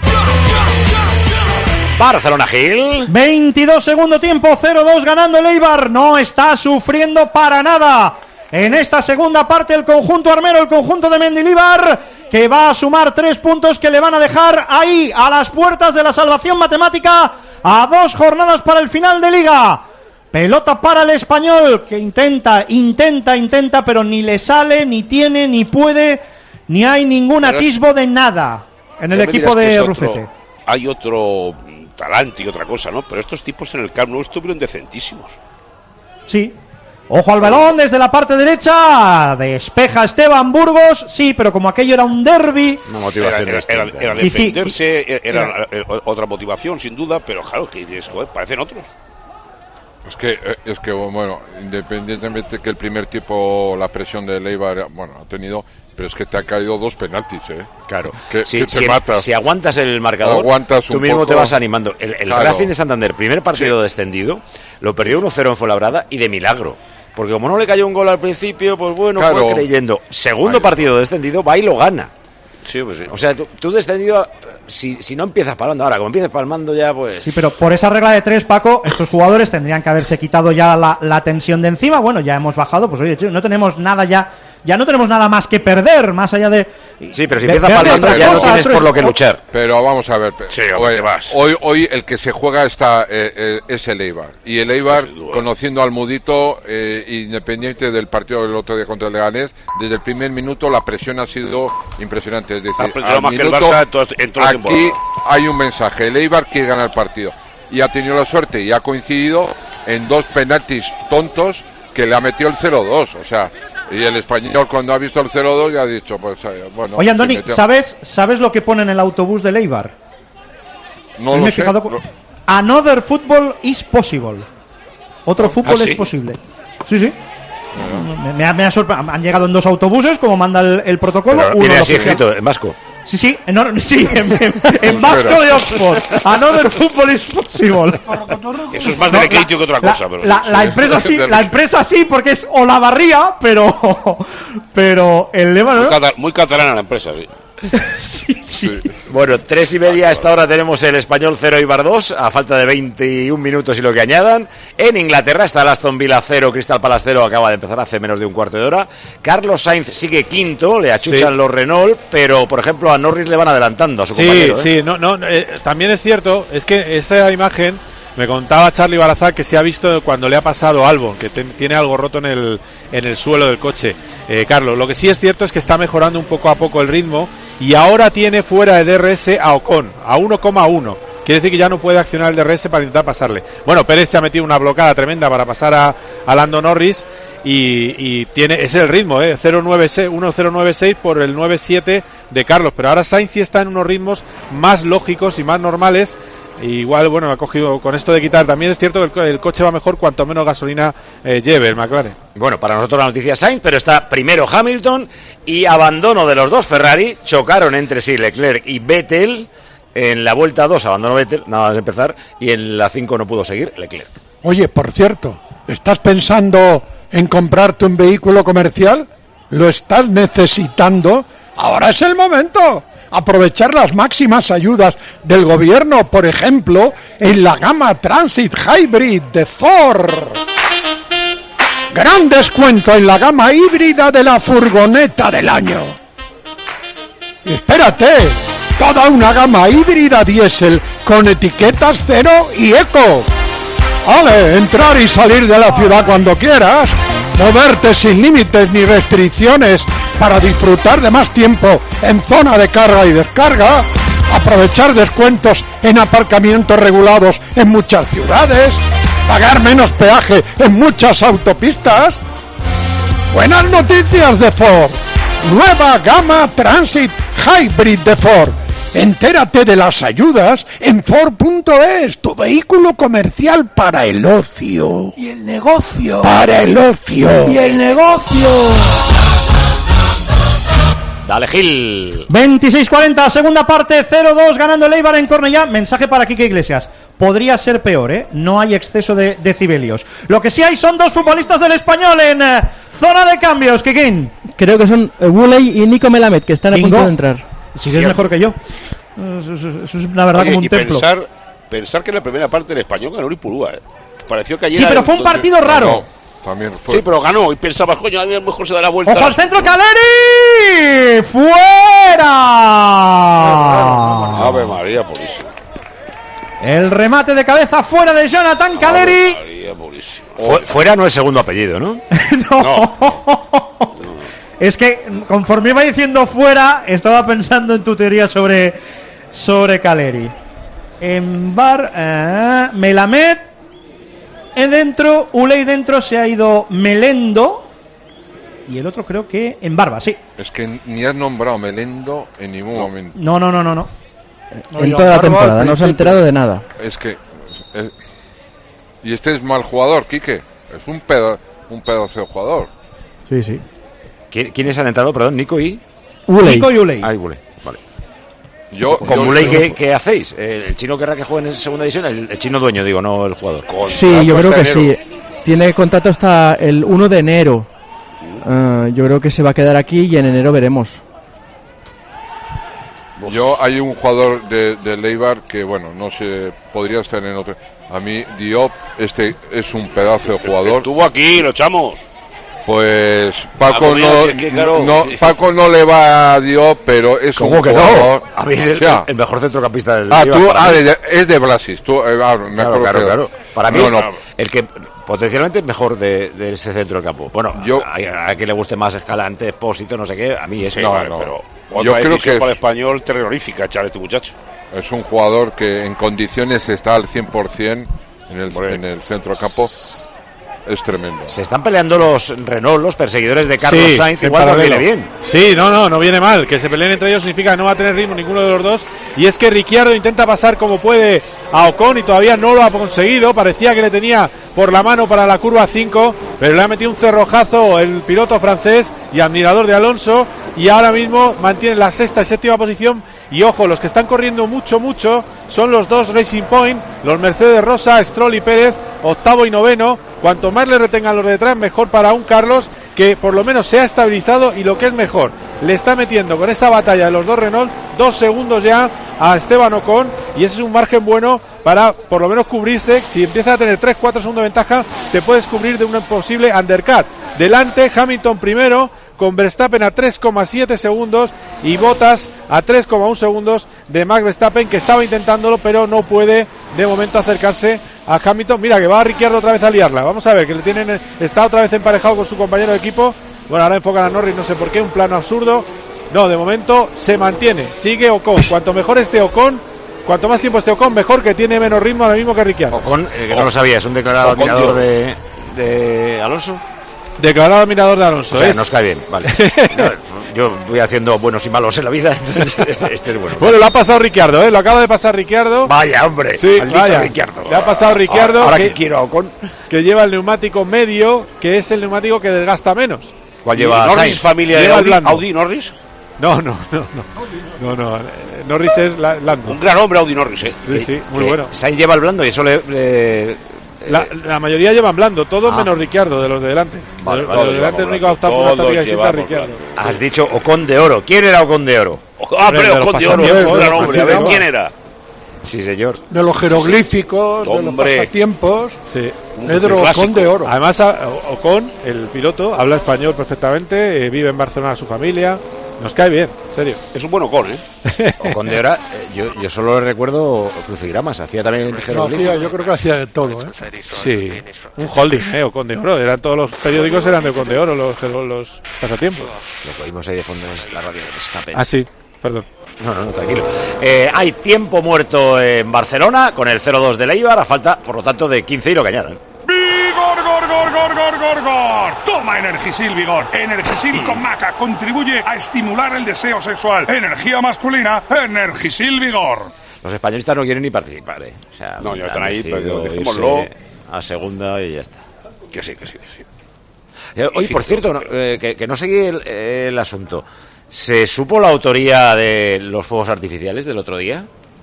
Barcelona Gil. veintidós segundo tiempo, cero dos ganando el Eibar. No está sufriendo para nada en esta segunda parte el conjunto armero, el conjunto de Mendilibar, que va a sumar tres puntos que le van a dejar ahí a las puertas de la salvación matemática a dos jornadas para el final de liga. Pelota para el Español, que intenta, intenta, intenta, pero ni le sale, ni tiene, ni puede, ni hay ningún Pero atisbo de nada en el Ya me equipo dirás que de es Rufete. otro- hay otro mm, talante y otra cosa, ¿no? Pero estos tipos en el Camp Nou estuvieron decentísimos. Sí. Ojo al balón desde la parte derecha. Despeja Esteban Burgos. Sí, pero como aquello era un derbi. Una motivación Era, era, distinta. era Y sí, defenderse, y- era, eh, otra motivación, sin duda, pero claro, que dices, joder, parecen otros. Es que, eh, es que bueno, independientemente que el primer tiempo la presión de Eibar, bueno, ha tenido, pero es que te han caído dos penaltis, ¿eh? Claro, Que, si, que te si- matas. si aguantas el marcador, Aguantas tú un mismo poco. te vas animando. El, el Claro. Racing de Santander, primer partido descendido, lo perdió uno cero en Fuenlabrada y de milagro. Porque como no le cayó un gol al principio, pues bueno, Claro. fue creyendo. Segundo Ahí. partido descendido, va y lo gana. Sí, pues sí. O sea, tú, tú descendido, si, si no empiezas palmando, ahora como empieces palmando ya, pues... Sí, pero por esa regla de tres, Paco, estos jugadores tendrían que haberse quitado ya la, la tensión de encima. Bueno, ya hemos bajado, pues oye, chico, no tenemos nada ya ya no tenemos nada más que perder, más allá de... Sí, pero si de- empieza de- de palmando otra ya no cosa, tienes otro por lo es- que luchar. Pero vamos a ver. Sí, hoy, hombre, te vas. hoy, hoy el que se juega está eh, eh, es el Eibar. Y el Eibar, conociendo al Mudito, eh, independiente del partido del otro día contra el Leganés, desde el primer minuto la presión ha sido impresionante. Es decir, Ha presionado al más que el minuto, Barça en todo- en toda la aquí temporada. hay un mensaje. El Eibar quiere ganar el partido. Y ha tenido la suerte y ha coincidido en dos penaltis tontos que le ha metido el cero dos. O sea, y el español cuando ha visto el cero dos ya ha dicho, pues eh, bueno... Oye, Andoni, si metió- ¿sabes, ¿sabes lo que pone en el autobús de Eibar? No Yo lo me he sé. fijado con- no- Another football is possible. Otro fútbol ¿Ah, sí? es posible. Sí, sí. Me, me ha, me ha sorpre- Han llegado en dos autobuses, como manda el, el protocolo. Pero uno viene lo así oficial- escrito en vasco. Sí, sí, en, or- sí, en, en- en vasco de Oxford. Another football is possible. Eso es más No, de Lekeitio que otra la, cosa. Pero la, sí. la empresa sí, la empresa sí, porque es Olavarría, pero pero el lema Muy, no. cata- muy catalana la empresa, sí. Sí, sí. Bueno, tres y media a esta hora tenemos el Español cero Eibar dos, a falta de veintiún minutos y lo que añadan. En Inglaterra está el Aston Villa cero, Crystal Palace cero, acaba de empezar hace menos de un cuarto de hora. Carlos Sainz sigue quinto, le achuchan Sí. los Renault, pero por ejemplo a Norris le van adelantando a su Sí, compañero. ¿eh? sí, no, no, eh, también es cierto, es que esa imagen me contaba Charlie Barazal que se ha visto cuando le ha pasado a Albon, que ten- tiene algo roto en el, en el suelo del coche. Eh, Carlos, lo que sí es cierto es que está mejorando un poco a poco el ritmo y ahora tiene fuera de D R S a Ocon, a uno coma uno. Quiere decir que ya no puede accionar el D R S para intentar pasarle. Bueno, Pérez se ha metido una blocada tremenda para pasar a, a Lando Norris y, y tiene ese es el ritmo, ¿eh? cero nueve seis, uno cero nueve seis por el nueve siete de Carlos. Pero ahora Sainz sí está en unos ritmos más lógicos y más normales. Igual, bueno, ha cogido con esto de quitar. También es cierto que el, co- el coche va mejor cuanto menos gasolina eh, lleve el McLaren. Bueno, para nosotros la noticia es Sainz, pero está primero Hamilton y abandono de los dos Ferrari. Chocaron entre sí Leclerc y Vettel. En la vuelta dos abandonó Vettel, nada más empezar, y en la cinco no pudo seguir Leclerc. Oye, por cierto, ¿estás pensando en comprarte un vehículo comercial? ¿Lo estás necesitando? Ahora es el momento. Aprovechar las máximas ayudas del gobierno, por ejemplo, en la gama Transit Hybrid de Ford. Gran descuento en la gama híbrida de la furgoneta del año. Y espérate, toda una gama híbrida diésel con etiquetas cero y eco. Vale, entrar y salir de la ciudad cuando quieras, moverte sin límites ni restricciones para disfrutar de más tiempo en zona de carga y descarga, aprovechar descuentos en aparcamientos regulados en muchas ciudades, pagar menos peaje en muchas autopistas. Buenas noticias de Ford. Nueva gama Transit Hybrid de Ford. Entérate de las ayudas en Ford punto es, tu vehículo comercial para el ocio. Y el negocio. Para el ocio. Y el negocio. Dale, Gil. veintiséis cuarenta, segunda parte, cero dos, ganando el Eibar en Cornellá. Mensaje para Quique Iglesias. Podría ser peor, ¿eh? No hay exceso de decibelios. Lo que sí hay son dos futbolistas del Español en eh, zona de cambios, Kikín. Creo que son eh, Woolley y Nico Melamed, que están a Bingo. punto de entrar. Sigues mejor que yo. Eso, eso- eso es la verdad Oye, como un y templo. pensar, pensar que en la primera parte el español ganó Ipurúa, ¿eh? Pareció que ayer Sí, pero fue un partido raro. No, también fue. Sí, pero ganó y pensabas, coño, a lo mejor se da la vuelta. ¡Ojo al centro, Caleri! ¡Fuera! Ave María Purísima. El remate de cabeza fuera de Jonathan Caleri. Ave María Purísima. Fu- fuera no es segundo apellido, ¿no? Es que conforme iba diciendo fuera, estaba pensando en tu teoría sobre, sobre Caleri. En bar, eh, Melamed en dentro, Uley dentro, se ha ido Melendo. Y el otro creo que en Barba, sí. Es que ni has nombrado a Melendo en ningún momento. No, no, no, no, no. En toda la temporada, no se ha enterado de nada. Es que... eh, y este es mal jugador, Quique. Es un, peda, un pedazo de jugador. Sí, sí. ¿Qui- ¿Quiénes han entrado? Perdón, Nico y... Uley. Nico y Uley. Ah, y Uley, vale. Yo, Con yo- Uley, yo- ¿qué, qué hacéis? Eh, ¿El chino querrá que juegue en segunda división? El, el chino dueño, digo, no el jugador. Sí, yo creo que hasta sí. enero. Tiene contrato hasta el uno de enero. Ah, yo creo que se va a quedar aquí y en enero veremos. Yo hay un jugador de, de Leibar que, bueno, no sé, podría estar en otro. A mí, Diop, este es un pedazo de jugador. Estuvo aquí, lo echamos. Pues Paco Ah, no, mira, que claro, no sí, sí. Paco no le va a Dios, pero es ¿Cómo un que jugador. no? A mí es el, O sea, el mejor centrocampista del ah, Eibar tú, para ah, mí. de- es de Blasis. Tú, eh, ah, me Claro, acuerdo claro, que- claro. Para mí no, es no. el que potencialmente es mejor de, de ese centro del campo. Bueno, Yo- a, a quien le guste más Escalante, Expósito, no sé qué, a mí es Sí, no, vale, no. pero Yo otra creo decisión que es- para el español terrorífica echar a este muchacho. Es un jugador que en condiciones está al cien por ciento en el, en el centro del campo. Es tremendo. Se están peleando los Renault, los perseguidores de Carlos Sí, Sainz, en igual no paralelo. viene bien. Sí, no, no, no viene mal. Que se peleen entre ellos significa que no va a tener ritmo ninguno de los dos. Y es que Ricciardo intenta pasar como puede a Ocon y todavía no lo ha conseguido. Parecía que le tenía por la mano para la curva cinco, pero le ha metido un cerrojazo el piloto francés y admirador de Alonso. Y ahora mismo mantiene la sexta y séptima posición. Y ojo, los que están corriendo mucho, mucho son los dos Racing Point, los Mercedes Rosa, Stroll y Pérez, octavo y noveno. Cuanto más le retengan los de detrás, mejor para un Carlos que por lo menos se ha estabilizado y lo que es mejor, le está metiendo con esa batalla de los dos Renault dos segundos ya a Esteban Ocon, y ese es un margen bueno para por lo menos cubrirse. Si empieza a tener tres cuatro segundos de ventaja, te puedes cubrir de un posible undercut. Delante Hamilton primero, con Verstappen a tres coma siete segundos y Bottas a tres coma uno segundos de Max Verstappen, que estaba intentándolo pero no puede de momento acercarse a Hamilton. Mira que va a Ricciardo otra vez a liarla. Vamos a ver, que le tienen, está otra vez emparejado con su compañero de equipo. Bueno, ahora enfocan a Norris, no sé por qué, un plano absurdo. No, de momento se mantiene, sigue Ocon. Cuanto mejor esté Ocon, cuanto más tiempo esté Ocon, mejor, que tiene menos ritmo ahora mismo que Ricciardo. Ocon, eh, que no lo sabía, es un declarado Ocon, admirador tío. de, de Alonso. Declarado admirador de Alonso. O sea, es. nos cae bien, vale. No, yo voy haciendo buenos y malos en la vida, entonces este es bueno. Bueno, lo ha pasado Ricciardo, ¿eh? Lo acaba de pasar Ricciardo. Vaya, hombre, Sí, maldito vaya. Ricciardo. Le ha pasado Ricciardo, Ahora que, que quiero a Ocon. que lleva el neumático medio, que es el neumático que desgasta menos. ¿Cuál Y lleva Norris, Sainz? familia de Lleva el Audi, blando. Audi Norris. No, no, no, no. No, no. eh, Norris es la, Lando. Un gran hombre Audi Norris, ¿eh? Sí, sí, muy Que bueno. Sainz lleva el blando y eso le... le- La, eh, la mayoría llevan blando, todos Ah. menos Ricciardo, de los de delante. Vale, de, vale, de los de delante el llevamos único que ha optado por una blando. táctica Todos distinta es llevamos Ricciardo. has dicho Ocon de oro. ¿Quién era Ocon de oro? Ah, Hombre, pero de los Ocon de Oro, pasatiempos, un gran de los hombre. A ver, pasatiempos. ¿quién era? Sí, señor. De los jeroglíficos, de los Hombre. pasatiempos. Sí. Pedro Un clásico. Ocon de oro. Además, a- Ocon, el piloto, habla español perfectamente, eh, vive en Barcelona su familia. Nos cae bien, en serio. Es un buen Ocon, ¿eh? Ocon de oro, eh, yo, yo solo recuerdo crucigramas. Hacía también No, jeroglíficos. hacía, yo creo que hacía de todo, ¿eh? Sí, un holding, ¿eh? Ocon de oro. Eran todos los periódicos eran de Ocon de oro, los, los pasatiempos. Lo que oímos ahí de fondo es la radio de Verstappen. Ah, sí, perdón. No, no, no, tranquilo. Eh, hay tiempo muerto en Barcelona con el cero dos de Eibar, a falta, por lo tanto, de quince y lo que añadan. ¡Vigor, gor, gor, gor, gor, gor, gor! Toma Energisil Vigor. Energisil con maca contribuye a estimular el deseo sexual. Energía masculina, Energisil Vigor. Los españolistas no quieren ni participar, ¿eh? O sea, No, ya han están ahí, decidido pero dejémoslo. irse a segunda y ya está. Que sí, que sí, que sí. Eh, oye, por cierto, no, eh, que, que no seguí el, el asunto. ¿Se supo la autoría de los fuegos artificiales del otro día?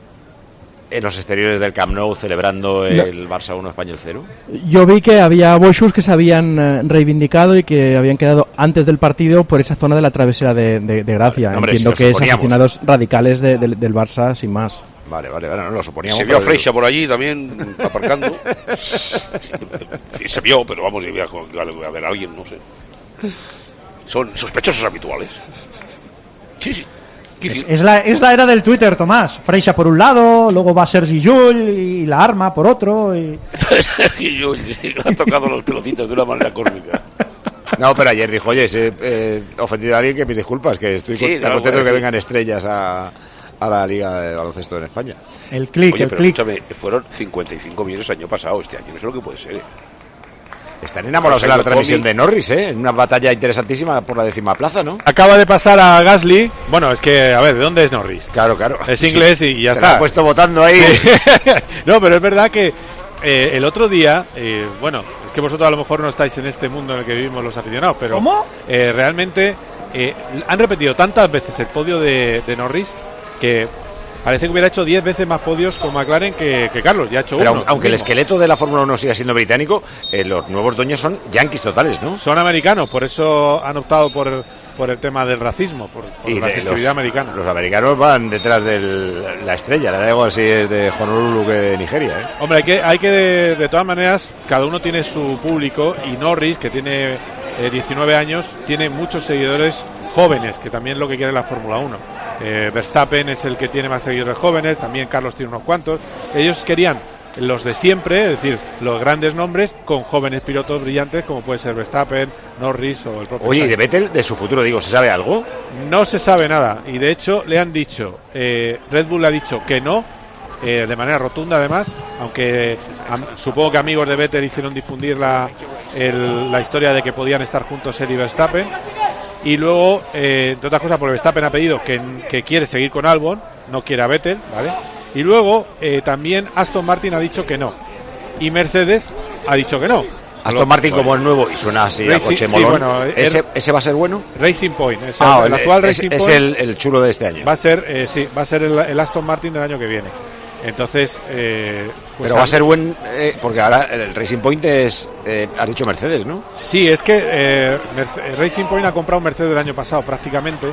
En los exteriores del Camp Nou celebrando el Barça uno Español cero. Yo vi que había boixos que se habían eh, reivindicado y que habían quedado antes del partido por esa zona de la travesera de, de- de Gracia. Vale, hombre, Entiendo si lo que es suponíamos. aficionados radicales de- del- del Barça, sin más. Vale, vale, vale, no lo suponíamos. Se vio a pero- Freixa por allí también aparcando. Y se vio, pero vamos, iba a, a ver a alguien, no sé. Son sospechosos habituales. Sí, sí. ¿Qué Es, decir? es la, es la era del Twitter, Tomás. Freixa por un lado, luego va Sergi Llull y la arma por otro. Y... Y yo, sí, me han tocado los pelocitos de una manera cósmica. No, pero ayer dijo, oye, si he ofendido a alguien, que mis disculpas, que estoy Sí, con- tan claro, contento de que sí. vengan estrellas a, a la Liga de Baloncesto en España. El clic, Oye, el pero clic. escúchame, fueron cincuenta y cinco millones el año pasado. Este año no sé lo que puede ser. ¿eh? Están enamorados en la transmisión de Norris, ¿eh? En una batalla interesantísima por la décima plaza, ¿no? Acaba de pasar a Gasly. Bueno, es que, a ver, ¿de dónde es Norris? Claro, claro. Es inglés y ya Te está. la he puesto votando ahí. Sí. No, pero es verdad que eh, el otro día, eh, bueno, es que vosotros a lo mejor no estáis en este mundo en el que vivimos los aficionados, pero ¿Cómo? eh, realmente eh, han repetido tantas veces el podio de, de Norris que parece que hubiera hecho diez veces más podios con McLaren que, que Carlos. Ya ha hecho Pero uno. aun- aunque el mismo. esqueleto de la Fórmula uno siga siendo británico, eh, los nuevos dueños son yanquis totales, ¿no? Son americanos, por eso han optado por, por el tema del racismo, por, por la de sensibilidad los, americana. Los americanos van detrás de la estrella, le da igual si es de Honolulu que de Nigeria, ¿eh? Hombre, hay que, hay que de, de todas maneras, cada uno tiene su público y Norris, que tiene eh, diecinueve años, tiene muchos seguidores jóvenes, que también es lo que quiere la Fórmula uno. Eh, Verstappen es el que tiene más seguidores jóvenes, también Carlos tiene unos cuantos. Ellos querían los de siempre, es decir, los grandes nombres con jóvenes pilotos brillantes como puede ser Verstappen, Norris o el propio Oye, Sainz. ¿y de Vettel, de su futuro, digo, se sabe algo? No se sabe nada y de hecho le han dicho, eh, Red Bull le ha dicho que no, eh, de manera rotunda además, aunque am, supongo que amigos de Vettel hicieron difundir la, el, la historia de que podían estar juntos él y Verstappen. Y luego, eh, entre otras cosas, porque Verstappen ha pedido que, que quiere seguir con Albon, no quiere a Vettel, ¿vale? Y luego eh, también Aston Martin ha dicho que no. Y Mercedes ha dicho que no. Aston Martin como el nuevo y suena así a Racing, coche sí, molón. bueno, ¿Ese, er, ¿Ese va a ser bueno? Racing Point. Es ah, el, el actual es, Racing es Point. el, el chulo de este año. Va a ser, eh, sí, va a ser el, el Aston Martin del año que viene. Entonces, eh, pues pero va a ser buen, eh, porque ahora el Racing Point es, eh, has dicho Mercedes, ¿no? Sí, es que eh, Merce- Racing Point ha comprado un Mercedes el año pasado prácticamente,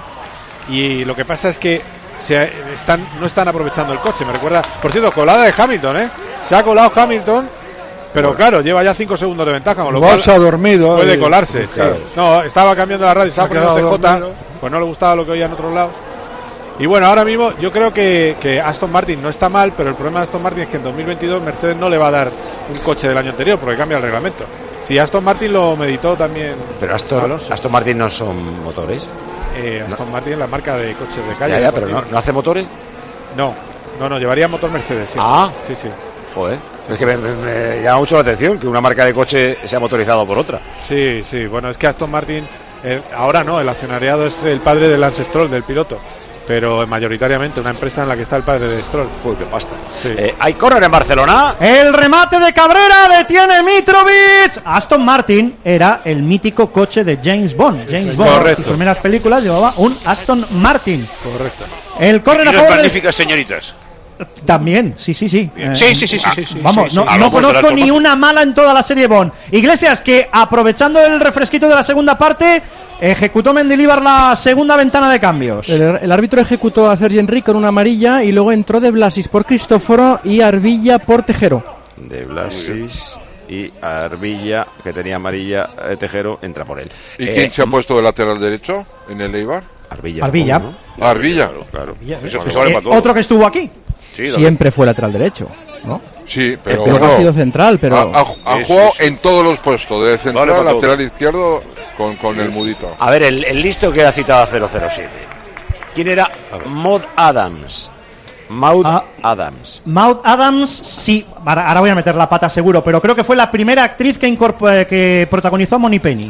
y lo que pasa es que se están no están aprovechando el coche. Me recuerda, por cierto, colada de Hamilton, ¿eh? Se ha colado Hamilton, pero bueno, claro, lleva ya cinco segundos de ventaja, con lo cual se ha dormido. puede y, colarse. claro. Sí. No, estaba cambiando la radio, estaba Se ha poniendo quedado T J, dormido. pues no le gustaba lo que oía en otros lados. Y bueno, ahora mismo yo creo que, que Aston Martin no está mal, pero el problema de Aston Martin es que en dos mil veintidós Mercedes no le va a dar un coche del año anterior porque cambia el reglamento. Si Aston Martin lo meditó también. Pero Aston, Alonso. Aston Martin no son motores. Eh, Aston no. Martin es la marca de coches de calle. Ya, ya, pero no, ¿no hace motores? No, no, no, llevaría motor Mercedes. Sí. Ah, sí, sí. Joder, sí. Es que me, me, me llama mucho la atención que una marca de coche sea motorizado por otra. Sí, sí, bueno, es que Aston Martin, eh, ahora no, el accionariado es el padre del Lance Stroll, del piloto. Pero mayoritariamente una empresa en la que está el padre de Stroll. Uy, qué pasta. Sí. Eh, hay córner en Barcelona. El remate de Cabrera detiene Mitrovic. Aston Martin era el mítico coche de James Bond. James Bond, en sus primeras películas llevaba un Aston Martin. Correcto. El córner a ¿Y favor las de... magníficas señoritas? También, sí, sí, sí. Eh, sí, sí, sí, sí, sí, sí. Vamos, sí, no, sí. no conozco ni una mala en toda la serie Bond. Iglesias, que aprovechando el refresquito de la segunda parte, ejecutó Mendilibar la segunda ventana de cambios. El, el árbitro ejecutó a Sergi Enrique con una amarilla y luego entró De Blasis por Cristóforo y Arbilla por Tejero. De Blasis y Arbilla, que tenía amarilla, eh, Tejero, entra por él. ¿Y Eh, quién se ha puesto de lateral derecho en el Eibar? Arbilla. Arbilla. ¿no? Arbilla. Claro, claro. Arbilla, Eso, eh, eso vale eh, para todo. otro que estuvo aquí. Sí, Siempre fue lateral derecho, ¿no? Sí, pero Luego bueno, ha sido central, pero... ha, ha- ha Sí, jugado sí, sí. en todos los puestos, de central, Vale para todo. lateral izquierdo, con, con el mudito. A ver, el, el listo que ha citado a cero cero siete. ¿Quién era? Maud Adams. Maud Ah. Adams. Maud Adams, sí. Ahora, ahora voy a meter la pata seguro, pero creo que fue la primera actriz que, incorpor- que protagonizó a Moneypenny.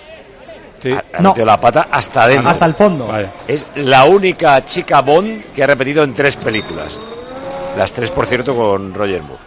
Sí. Ha, ha No. metido la pata hasta dentro. Hasta el fondo. Vale. Es la única chica Bond que ha repetido en tres películas. Las tres, por cierto, con Roger Moore.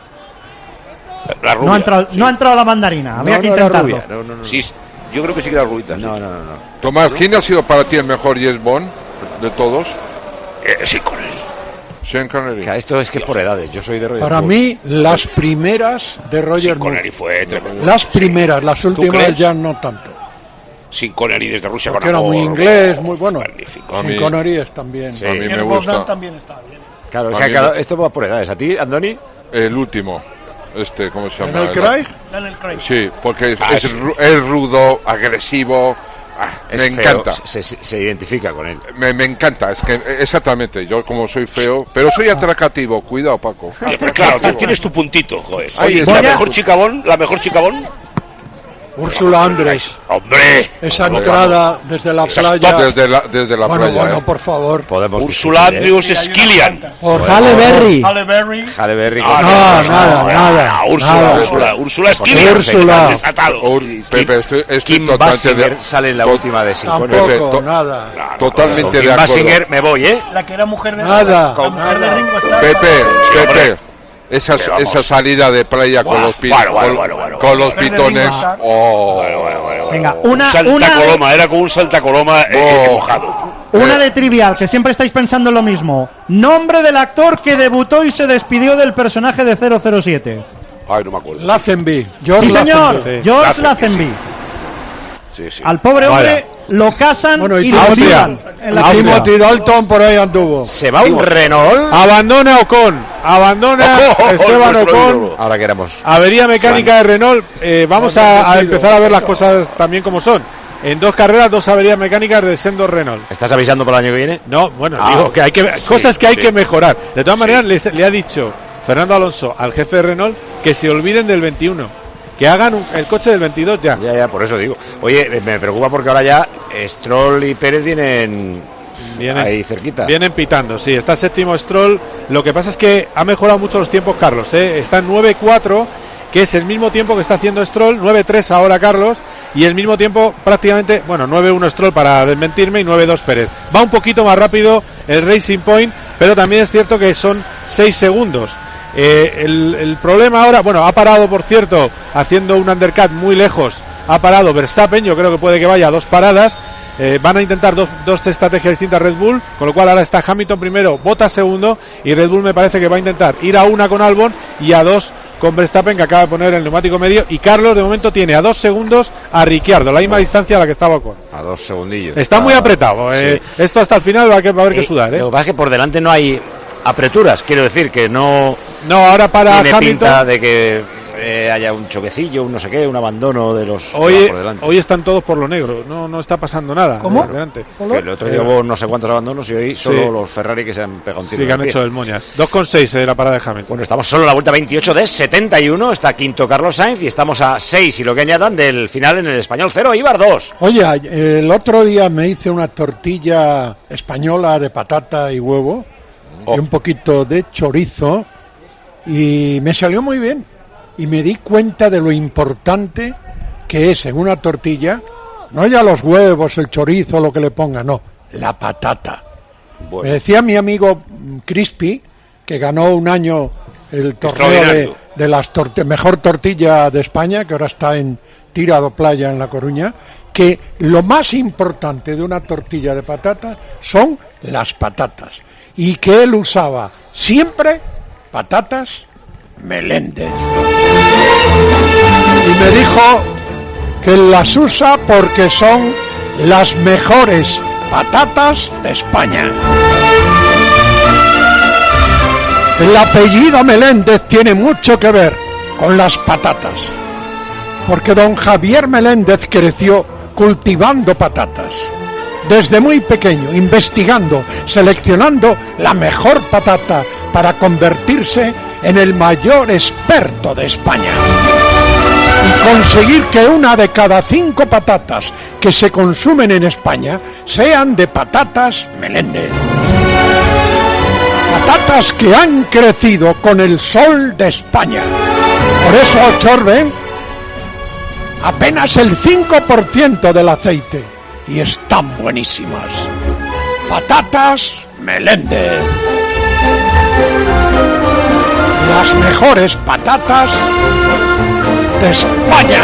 La rubia. No ha entrado, sí. no ha entrado la mandarina, había No, que no era intentarlo. rubia, no, no, no. Sí, yo creo que sí que era rubita. No, no, no, no. Tomás, ¿quién ha sido para ti el mejor James Bond de todos? Eh, sí, Connery. Sean Connery. Que esto es que es por edades. Yo soy de Roger Para Moore. mí, las primeras de Roger Sin Moore. Connery fue tremendo. Las primeras, las últimas crees? ya no tanto. Sin Connery desde Rusia Porque con era amor. muy inglés, muy bueno. Magnífico. A Sin mí- Connery es también. Sí. A mí me El gusta Bogdan también está bien. Claro, es A que mí cada- me- esto va por edades. ¿A ti, Andoni? el último. Este, ¿cómo se llama? ¿Daniel Craig? Daniel Craig. Sí, porque es, Ah, es sí. ru- es rudo, agresivo. Ah, Es me feo, encanta. Se, se- se identifica con él. Me, me encanta, es que exactamente, yo como soy feo, pero soy atracativo, cuidado Paco. Oye, pero claro, tú tienes tu puntito, joder. Ahí Oye, está. la mejor chicabón, la mejor chicabón. Úrsula Andrés. Hombre, Esa Hombre, entrada desde la Esas playa. Desde la, desde la Bueno, playa. bueno, ¿eh? por favor. Podemos Úrsula discutir, ¿eh? Andrews es Killian. Por Halle Berry. Halle Berry. Halle Berry. Ah, con- no, nada, nada, Ah, Úrsula, nada. Úrsula, Úrsula es Killian. Úrsula. Desatado. Ur- Pepe, estoy, estoy Kim totalmente de, Basinger sale en la to- última de Sin Tampoco, Connery. Pepe, to- nada. Claro, totalmente Con de Kim acuerdo. Basinger me voy, ¿eh? La que era mujer de Nada, la mujer nada. de Ringo Starr. Pepe, Sí, hombre. Pepe, esa, Que vamos. esa salida de playa con Buah, los, pi- bueno, bueno, con, bueno, bueno, con los bueno. pitones. Bueno, Oh. Bueno, bueno, bueno, bueno. Venga, una- Santa una- Coloma, era como un Santa Coloma eh, eh, Oh. mojado. Una Eh. de trivial, que siempre estáis pensando en lo mismo. Nombre del actor que debutó y se despidió del personaje de cero cero siete. Ay, no me acuerdo. Lazenby. George Sí, señor. Lazenby. Sí. George Lazenby, Lazenby. Sí, sí. Al pobre Vaya. hombre lo casan Bueno, y y lo Austria. tiran en la Y película. Timothy Dalton por ahí anduvo. Se va un Renault. Abandona Ocon. abandona Oh, Esteban nuestro Ocon. ídolo. Ahora queremos. Avería mecánica de Renault. Eh, vamos a, a empezar a ver las cosas también como son. En dos carreras, dos averías mecánicas de Sendo Renault. ¿Estás avisando para el año que viene? No, bueno, Ah, digo que hay que sí, cosas que hay sí. que mejorar. De todas Sí. maneras, les- le ha dicho Fernando Alonso al jefe de Renault que se olviden del veintiuno, que hagan un- el coche del veintidós ya. Ya, ya, por eso digo. Oye, me preocupa porque ahora ya Stroll y Pérez vienen, Vienen, ahí cerquita. Vienen pitando, sí. Está séptimo Stroll. Lo que pasa es que ha mejorado mucho los tiempos Carlos. ¿eh? Está en nueve cuatro, que es el mismo tiempo que está haciendo Stroll. nueve tres ahora Carlos. Y el mismo tiempo prácticamente, bueno, nueve uno Stroll para desmentirme y nueve dos Pérez. Va un poquito más rápido el Racing Point, pero también es cierto que son seis segundos. Eh, el, el problema ahora, bueno, ha parado por cierto, haciendo un undercut muy lejos, ha parado Verstappen, yo creo que puede que vaya a dos paradas. Eh, van a intentar dos, dos estrategias distintas Red Bull, con lo cual ahora está Hamilton primero, Bottas segundo, y Red Bull me parece que va a intentar ir a una con Albon y a dos con Verstappen, que acaba de poner el neumático medio, y Carlos de momento tiene a dos segundos a Ricciardo, la misma distancia a la que estaba con. A dos segundillos. Está muy apretado, eh, esto hasta el final va a, que- va a haber que Eh, sudar. ¿eh? Lo que pasa es que por delante no hay apreturas, quiero decir que no. No, ahora para tiene Hamilton. pinta de que eh, haya un choquecillo, un no sé qué, un abandono de los que Hoy, van por delante. hoy están todos por lo negro, no, no está pasando nada. ¿Cómo? por delante. Que el otro día hubo no sé cuántos abandonos y hoy solo los Ferrari que se han pegado un tiro. Sí, que han en el hecho pie. el moñas. dos con seis de la parada de Hamilton. Bueno, estamos solo en la vuelta veintiocho de setenta y uno, está quinto Carlos Sainz y estamos a seis y lo que añadan del final en el español cero, Ibar dos. Oye, el otro día me hice una tortilla española de patata y huevo y un poquito de chorizo y me salió muy bien. Y me di cuenta de lo importante que es en una tortilla, no ya los huevos, el chorizo, lo que le ponga, no, la patata. Bueno. Me decía mi amigo mm, Crispy, que ganó un año el torneo de, Extraordinario. de las torte- mejor tortilla de España, que ahora está en Tirado Playa en La Coruña, que lo más importante de una tortilla de patata son las patatas. Y que él usaba siempre patatas Meléndez. Y me dijo que las usa porque son las mejores patatas de España. El apellido Meléndez tiene mucho que ver con las patatas, porque don Javier Meléndez creció cultivando patatas. Desde muy pequeño, investigando, seleccionando la mejor patata para convertirse en el mayor experto de España. Y conseguir que una de cada cinco patatas que se consumen en España sean de patatas Meléndez. Patatas que han crecido con el sol de España. Por eso absorben apenas el cinco por ciento del aceite y están buenísimas. Patatas Meléndez. Las mejores patatas de España.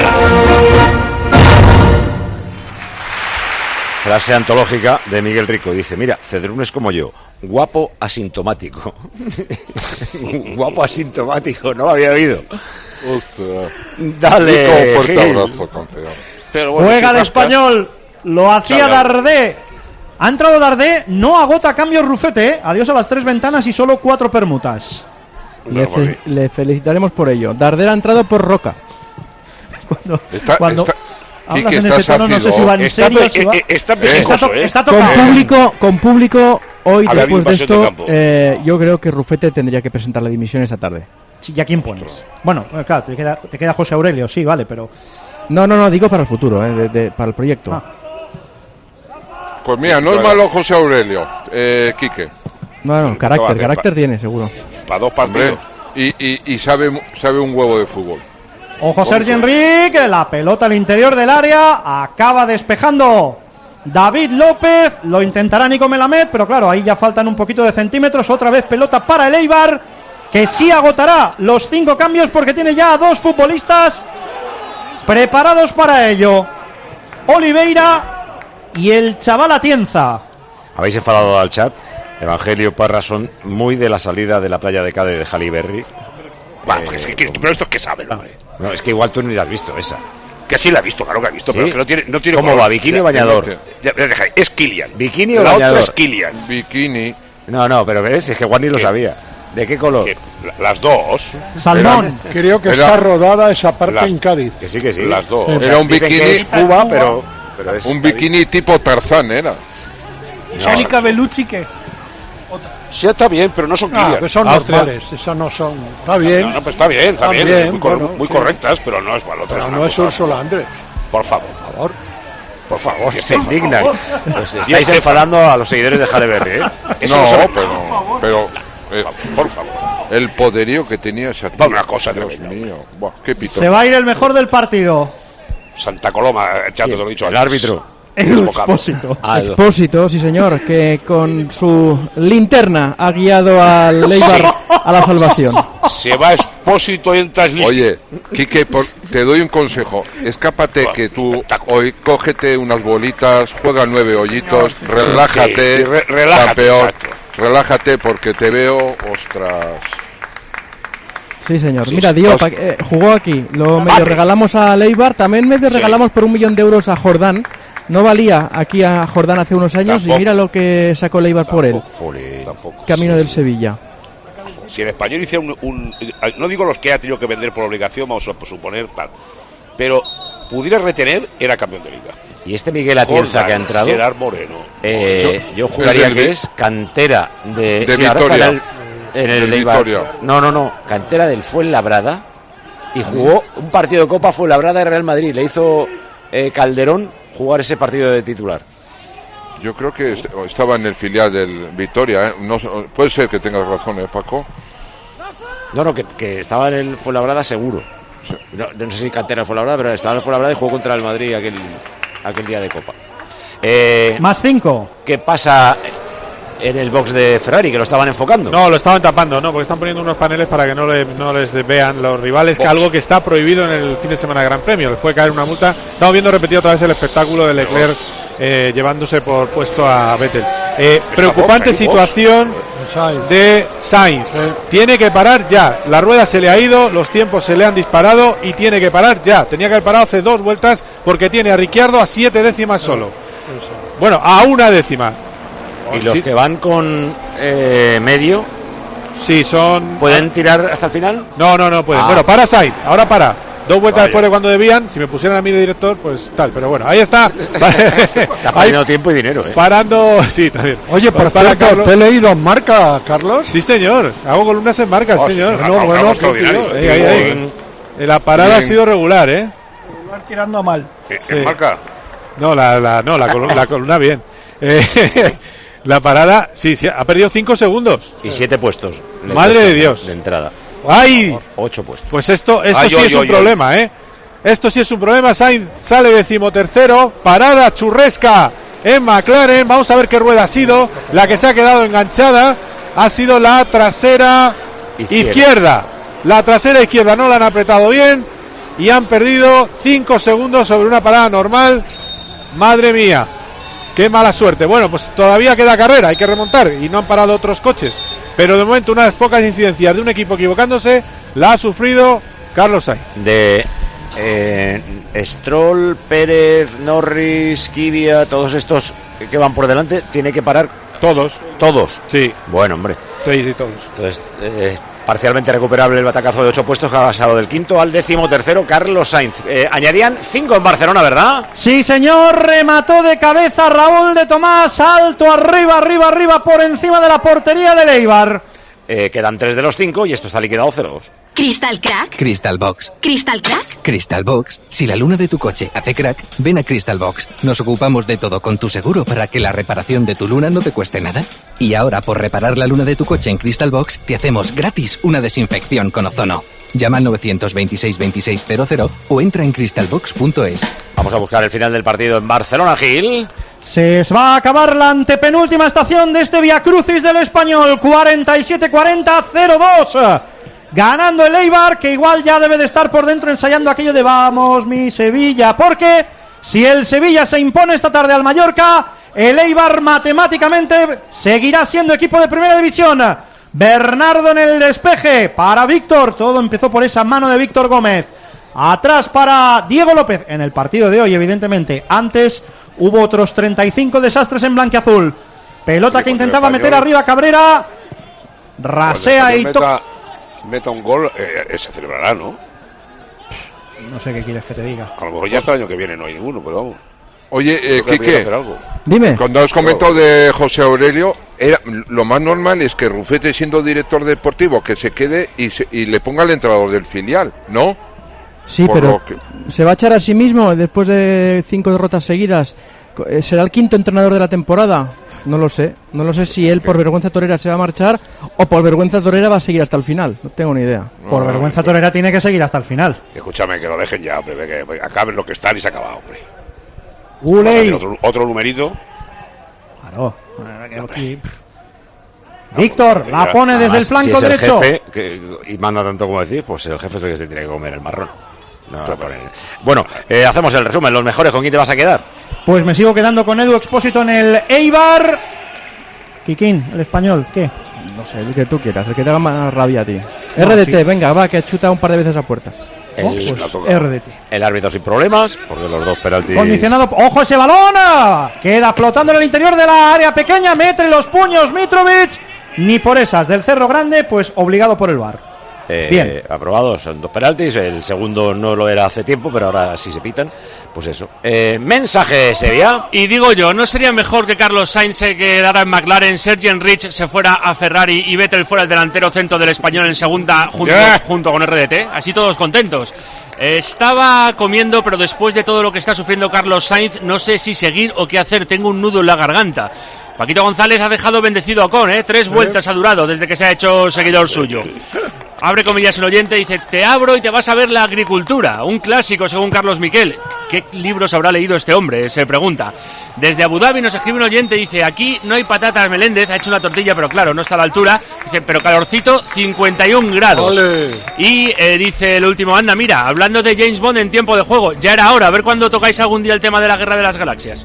Frase antológica de Miguel Rico. Dice, mira, Cedrún es como yo, guapo asintomático. Guapo asintomático, no lo había oído. Ostras. Dale, Rico, un fuerte Gil. abrazo, campeón. Pero bueno, Juega si el rascas- español, lo hacía Salga. Dardé. Ha entrado Dardé, no agota cambios Rufete, ¿eh? Adiós a las tres ventanas y solo cuatro permutas. Le, fe- le felicitaremos por ello. Dardera ha entrado por Roca. Está, Cuando está- hablas Quique, en ese estás tono, no sé ácido. si va en Está serio. pe- si va- eh, eh, está está, perezoso, to- ¿eh? está Con tocado. público, con público hoy, Había después de invasión de esto, campo. eh, yo creo que Rufete tendría que presentar la dimisión esta tarde. Sí, ¿y a quién pones? Bueno, eh, claro, te queda, te queda José Aurelio, sí, vale, pero... No, no, no, digo para el futuro, eh, de- de- para el proyecto. Ah. Pues mira, no es malo José Aurelio, eh, Quique. No, no, ¿qué va a carácter, hacer? carácter tiene, seguro. Para dos Hombre, partidos. y, y, y sabe, mu- sabe un huevo de fútbol. Ojo Sergi Enrique, la pelota al interior del área, acaba despejando David López, lo intentará Nico Melamed, pero claro, ahí ya faltan un poquito de centímetros, otra vez pelota para el Eibar, que sí agotará los cinco cambios porque tiene ya a dos futbolistas preparados para ello. Oliveira y el chaval Atienza. Habéis enfadado al chat. Evangelio Parra son muy de la salida de la playa de Cádiz de Jaliberry. Va, pues es que, pero esto es que sabe, hombre. No, es que igual tú ni la has visto esa. Que sí la ha visto, claro que ha visto, ¿Sí? pero que no tiene, no tiene ¿Cómo color. va? ¿Bikini Ya, o bañador? ya, ya, deja, es Kilian. ¿Bikini o La bañador? otra es Kilian. Bikini. No, no, pero ves, es que igual ni lo ¿Qué? sabía. ¿De qué color? Que, la, las dos. Salmón. Era, creo que era, está rodada esa parte las, en Cádiz. Que sí, que sí. Las dos. Era un bikini. Que es Cuba, pero, pero es un Cádiz. bikini tipo Tarzán, era. Mónica Bellucci, ¿qué? Sí, está bien, pero no son Ah, Kilian. que son Austria. normales, esas no son. Está bien. No, no, pues está bien, está Está bien. bien, muy cor- bueno, muy sí. correctas, pero no es para otra. Pero una no es cosa- Úrsula Andrés. Por favor. Por favor. Por favor. Que se indignan. Pues Y estáis Estefan. enfadando a los seguidores de Halle Berry, ¿eh? Eso No, no se ve. pero, pero eh, Por favor. el poderío que tenía esa Va, una cosa Dios tremenda. mío. Buah, qué pitón. Se va a ir el mejor del partido. Santa Coloma, chato, te lo he dicho El antes. árbitro. Edu Desbocado. Expósito. Ah, Edu. Expósito, sí señor, que con su linterna ha guiado al Eibar a la salvación. Se va Expósito y entras listo. Oye, Quique, por- te doy un consejo. Escápate que tú hoy cógete unas bolitas, juega nueve hoyitos, relájate, Sí, re- relájate, campeón, exacto. relájate porque te veo, ostras. Sí señor, Sí, mira sí. Diop eh, jugó aquí, lo medio regalamos a Eibar, también medio Sí. regalamos por un millón de euros a Jordán. No valía aquí a Jordán hace unos años Tampoco. y mira lo que sacó el Eibar por él, Jolín. Tampoco. camino del Sevilla. Si el español hiciera un, un- no digo los que ha tenido que vender por obligación, vamos a suponer, tal, pero pudiera retener, era campeón de liga. Y este Miguel Atienza Jordán, que ha entrado, Gerard Moreno. eh, Yo- yo juraría el del que Vi- es cantera de, de sí, ahora está Vitoria. En el, en el Del Eibar. Vitoria. No, no, no, cantera del Fuenlabrada y jugó un partido de Copa Fuenlabrada y Real Madrid. Le hizo eh, Calderón jugar ese partido de titular. Yo creo que est- estaba en el filial del Vitoria, ¿eh? No, sé- puede ser que tengas razón, ¿eh, Paco? No, no, que, que estaba en el Fuenlabrada seguro. No, no sé si cantera del Fuenlabrada, pero estaba en el Fuenlabrada y jugó contra el Madrid aquel, aquel día de Copa. Eh, Más cinco. ¿Qué pasa en el box de Ferrari, que lo estaban enfocando? No, lo estaban tapando, no, porque están poniendo unos paneles para que no, le- no les vean los rivales, que Box. algo que está prohibido en el fin de semana de Gran Premio. Les puede caer una multa. Estamos viendo repetido otra vez el espectáculo de Leclerc eh, llevándose por puesto a Vettel. Eh, preocupante box, hay situación Sainz. de Sainz. Tiene que parar ya. La rueda se le ha ido, los tiempos se le han disparado y tiene que parar ya. Tenía que haber parado hace dos vueltas porque tiene a Ricciardo a siete décimas solo. Bueno, a una décima. Y los Sí. que van con eh, medio, Sí, son. ¿pueden tirar hasta el final? No, no, no pueden. Ah. Bueno, para Sainz, ahora para. Dos vueltas Vaya. después de cuando debían. Si me pusieran a mí de director, pues tal. Pero bueno, ahí está. Está Ahí, perdiendo tiempo y dinero, ¿eh? parando. Sí, también. Oye, por Para cierto, Carlos. ¿te he leído en marca, Carlos? Sí, señor. Hago columnas en marca, Oh, señor. sí, Bueno, algo bueno, extraordinario. qué Ahí, ahí, ahí. Eh, La parada Bien. ha sido regular, ¿eh? Eibar tirando a mal. ¿En Sí. marca? No, la, la, no, la, colu- la columna bien. Eh, la parada, sí, sí, ha perdido cinco segundos. Y siete puestos. le Madre cuesta de Dios. De entrada. ¡Ay! Ocho puestos. Pues esto, esto Ay, sí ay, es un ay, problema, ¿eh? Esto sí es un problema. Sainz sale decimotercero. Parada churresca en McLaren. Vamos a ver qué rueda ha sido. La que se ha quedado enganchada ha sido la trasera Izquierda. izquierda. La trasera izquierda no la han apretado bien y han perdido cinco segundos sobre una parada normal. Madre mía, qué mala suerte. Bueno, pues todavía queda carrera, hay que remontar y no han parado otros coches. Pero de momento una de las pocas incidencias de un equipo equivocándose la ha sufrido Carlos Sainz. De eh, Stroll, Pérez, Norris, Kvyat, todos estos que van por delante, tiene que parar Todos. todos. Sí, Bueno, hombre. sí, sí, todos. Entonces, eh, parcialmente recuperable el batacazo de ocho puestos que ha pasado del quinto al décimo tercero Carlos Sainz. Eh, añadían cinco en Barcelona, ¿verdad? Sí, señor, remató de cabeza Raúl de Tomás, alto arriba, arriba, arriba, por encima de la portería del Eibar. Eh, quedan tres de los cinco y esto está liquidado cero dos. ¿Crystal Crack? Crystal Box. ¿Crystal Crack? Crystal Box. Si la luna de tu coche hace crack, ven a Crystal Box. Nos ocupamos de todo con tu seguro para que la reparación de tu luna no te cueste nada. Y ahora, por reparar la luna de tu coche en Crystal Box, te hacemos gratis una desinfección con ozono. Llama al nueve dos seis, veintiséis cero cero o entra en crystal box punto es. Vamos a buscar el final del partido en Barcelona, Gil. Se va a acabar la antepenúltima estación de este Via Crucis del Español. cuarenta y siete cuarenta, cero dos. Ganando el Eibar, que igual ya debe de estar por dentro ensayando aquello de vamos mi Sevilla. Porque si el Sevilla se impone esta tarde al Mallorca, el Eibar matemáticamente seguirá siendo equipo de primera división. Bernardo en el despeje para Víctor. Todo empezó por esa mano de Víctor Gómez. Atrás para Diego López en el partido de hoy, evidentemente. Antes hubo otros treinta y cinco desastres en blanquiazul. Pelota que intentaba meter arriba Cabrera. rasea y toca. Meta, meta un gol, eh, eh, se celebrará, ¿no? No sé qué quieres que te diga. A lo mejor ya hasta el año que viene no hay ninguno, pero vamos. Oye, eh, Quique, dime. Cuando has comentado de José Aurelio, era, lo más normal es que Rufete, siendo director deportivo, que se quede y, se, y le ponga al entrenador del filial, ¿no? Sí, Por pero lo que- se va a echar a sí mismo después de cinco derrotas seguidas. ¿Será el quinto entrenador de la temporada? No lo sé. No lo sé si él por vergüenza torera se va a marchar o por vergüenza torera va a seguir hasta el final. No tengo ni idea. Por vergüenza torera tiene que seguir hasta el final. Escúchame, que lo dejen ya, hombre, que que acaben lo que están y se ha acabado, hombre. Uley. Otro, otro numerito. Claro. Aquí- Víctor, la pone desde el flanco si es el derecho. jefe, que- y manda tanto como decir, pues el jefe es el que se tiene que comer el marrón. No, poner- Bueno, eh, hacemos el resumen. Los mejores, ¿con quién te vas a quedar? Pues me sigo quedando con Edu Expósito en el Eibar. Kikín, el español, ¿qué? No sé, el que tú quieras, el que te haga más rabia a ti. R D T, sí. venga, va, que chuta un par de veces a puerta. El, pues R D T. el árbitro sin problemas, porque los dos penaltis. Condicionado. ¡Ojo ese balón! Queda flotando en el interior de la área pequeña. Mete los puños Mitrovic. Ni por esas del Cerro Grande, pues obligado por el V A R. Eh, Bien. Aprobados, son dos penaltis. El segundo no lo era hace tiempo, pero ahora sí se pitan. Pues eso. Eh, mensaje, Sevilla. Y digo yo, ¿no sería mejor que Carlos Sainz se quedara en McLaren, Sergi Enrich se fuera a Ferrari y Vettel fuera el delantero centro del español en segunda junto, Yeah. junto con R D T? Así todos contentos. Eh, Estaba comiendo, pero después de todo lo que está sufriendo Carlos Sainz, no sé si seguir o qué hacer. Tengo un nudo en la garganta. Paquito González ha dejado bendecido a Ocon, ¿eh? Tres vueltas ha durado desde que se ha hecho seguidor suyo. Abre comillas el oyente, dice: te abro y te vas a ver la agricultura, un clásico según Carlos Miquel. ¿Qué libros habrá leído este hombre?, se pregunta. Desde Abu Dhabi nos escribe un oyente, dice: aquí no hay patatas, Meléndez, ha hecho una tortilla, pero claro, no está a la altura. Dice: pero calorcito, cincuenta y un grados. ¡Ole! Y eh, dice el último, anda, mira, hablando de James Bond en tiempo de juego, ya era hora, a ver cuándo tocáis algún día el tema de la Guerra de las Galaxias.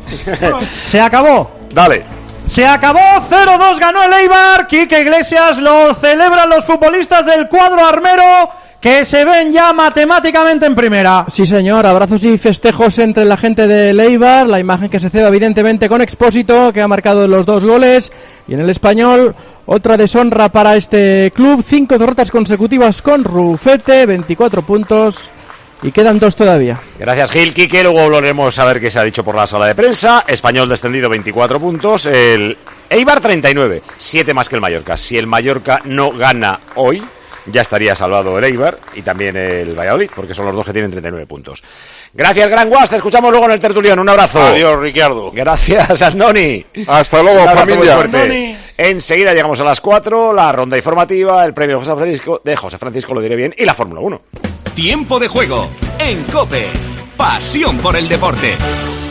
Se acabó. Dale. Se acabó, cero dos ganó el Eibar. Quique Iglesias lo celebran los futbolistas del cuadro armero, que se ven ya matemáticamente en primera. Sí, señor, abrazos y festejos entre la gente de Eibar, la imagen que se ceba evidentemente con Expósito, que ha marcado los dos goles, y en el Español otra deshonra para este club, cinco derrotas consecutivas con Rufete, veinticuatro puntos, y quedan dos todavía. Gracias, Gil. Quique, luego volveremos a ver qué se ha dicho por la sala de prensa. Español descendido, veinticuatro puntos. El Eibar, treinta y nueve, siete más que el Mallorca. Si el Mallorca no gana hoy, ya estaría salvado el Eibar y también el Valladolid, porque son los dos que tienen treinta y nueve puntos. Gracias, Gran Guas. Te escuchamos luego en el tertulión. Un abrazo. Adiós, Ricciardo. Gracias, Andoni. Hasta luego, Un abrazo muy familia. fuerte. Andoni. Enseguida llegamos a las cuatro, la ronda informativa, el premio José Francisco, de José Francisco, lo diré bien, y la Fórmula uno. Tiempo de juego en COPE. Pasión por el deporte.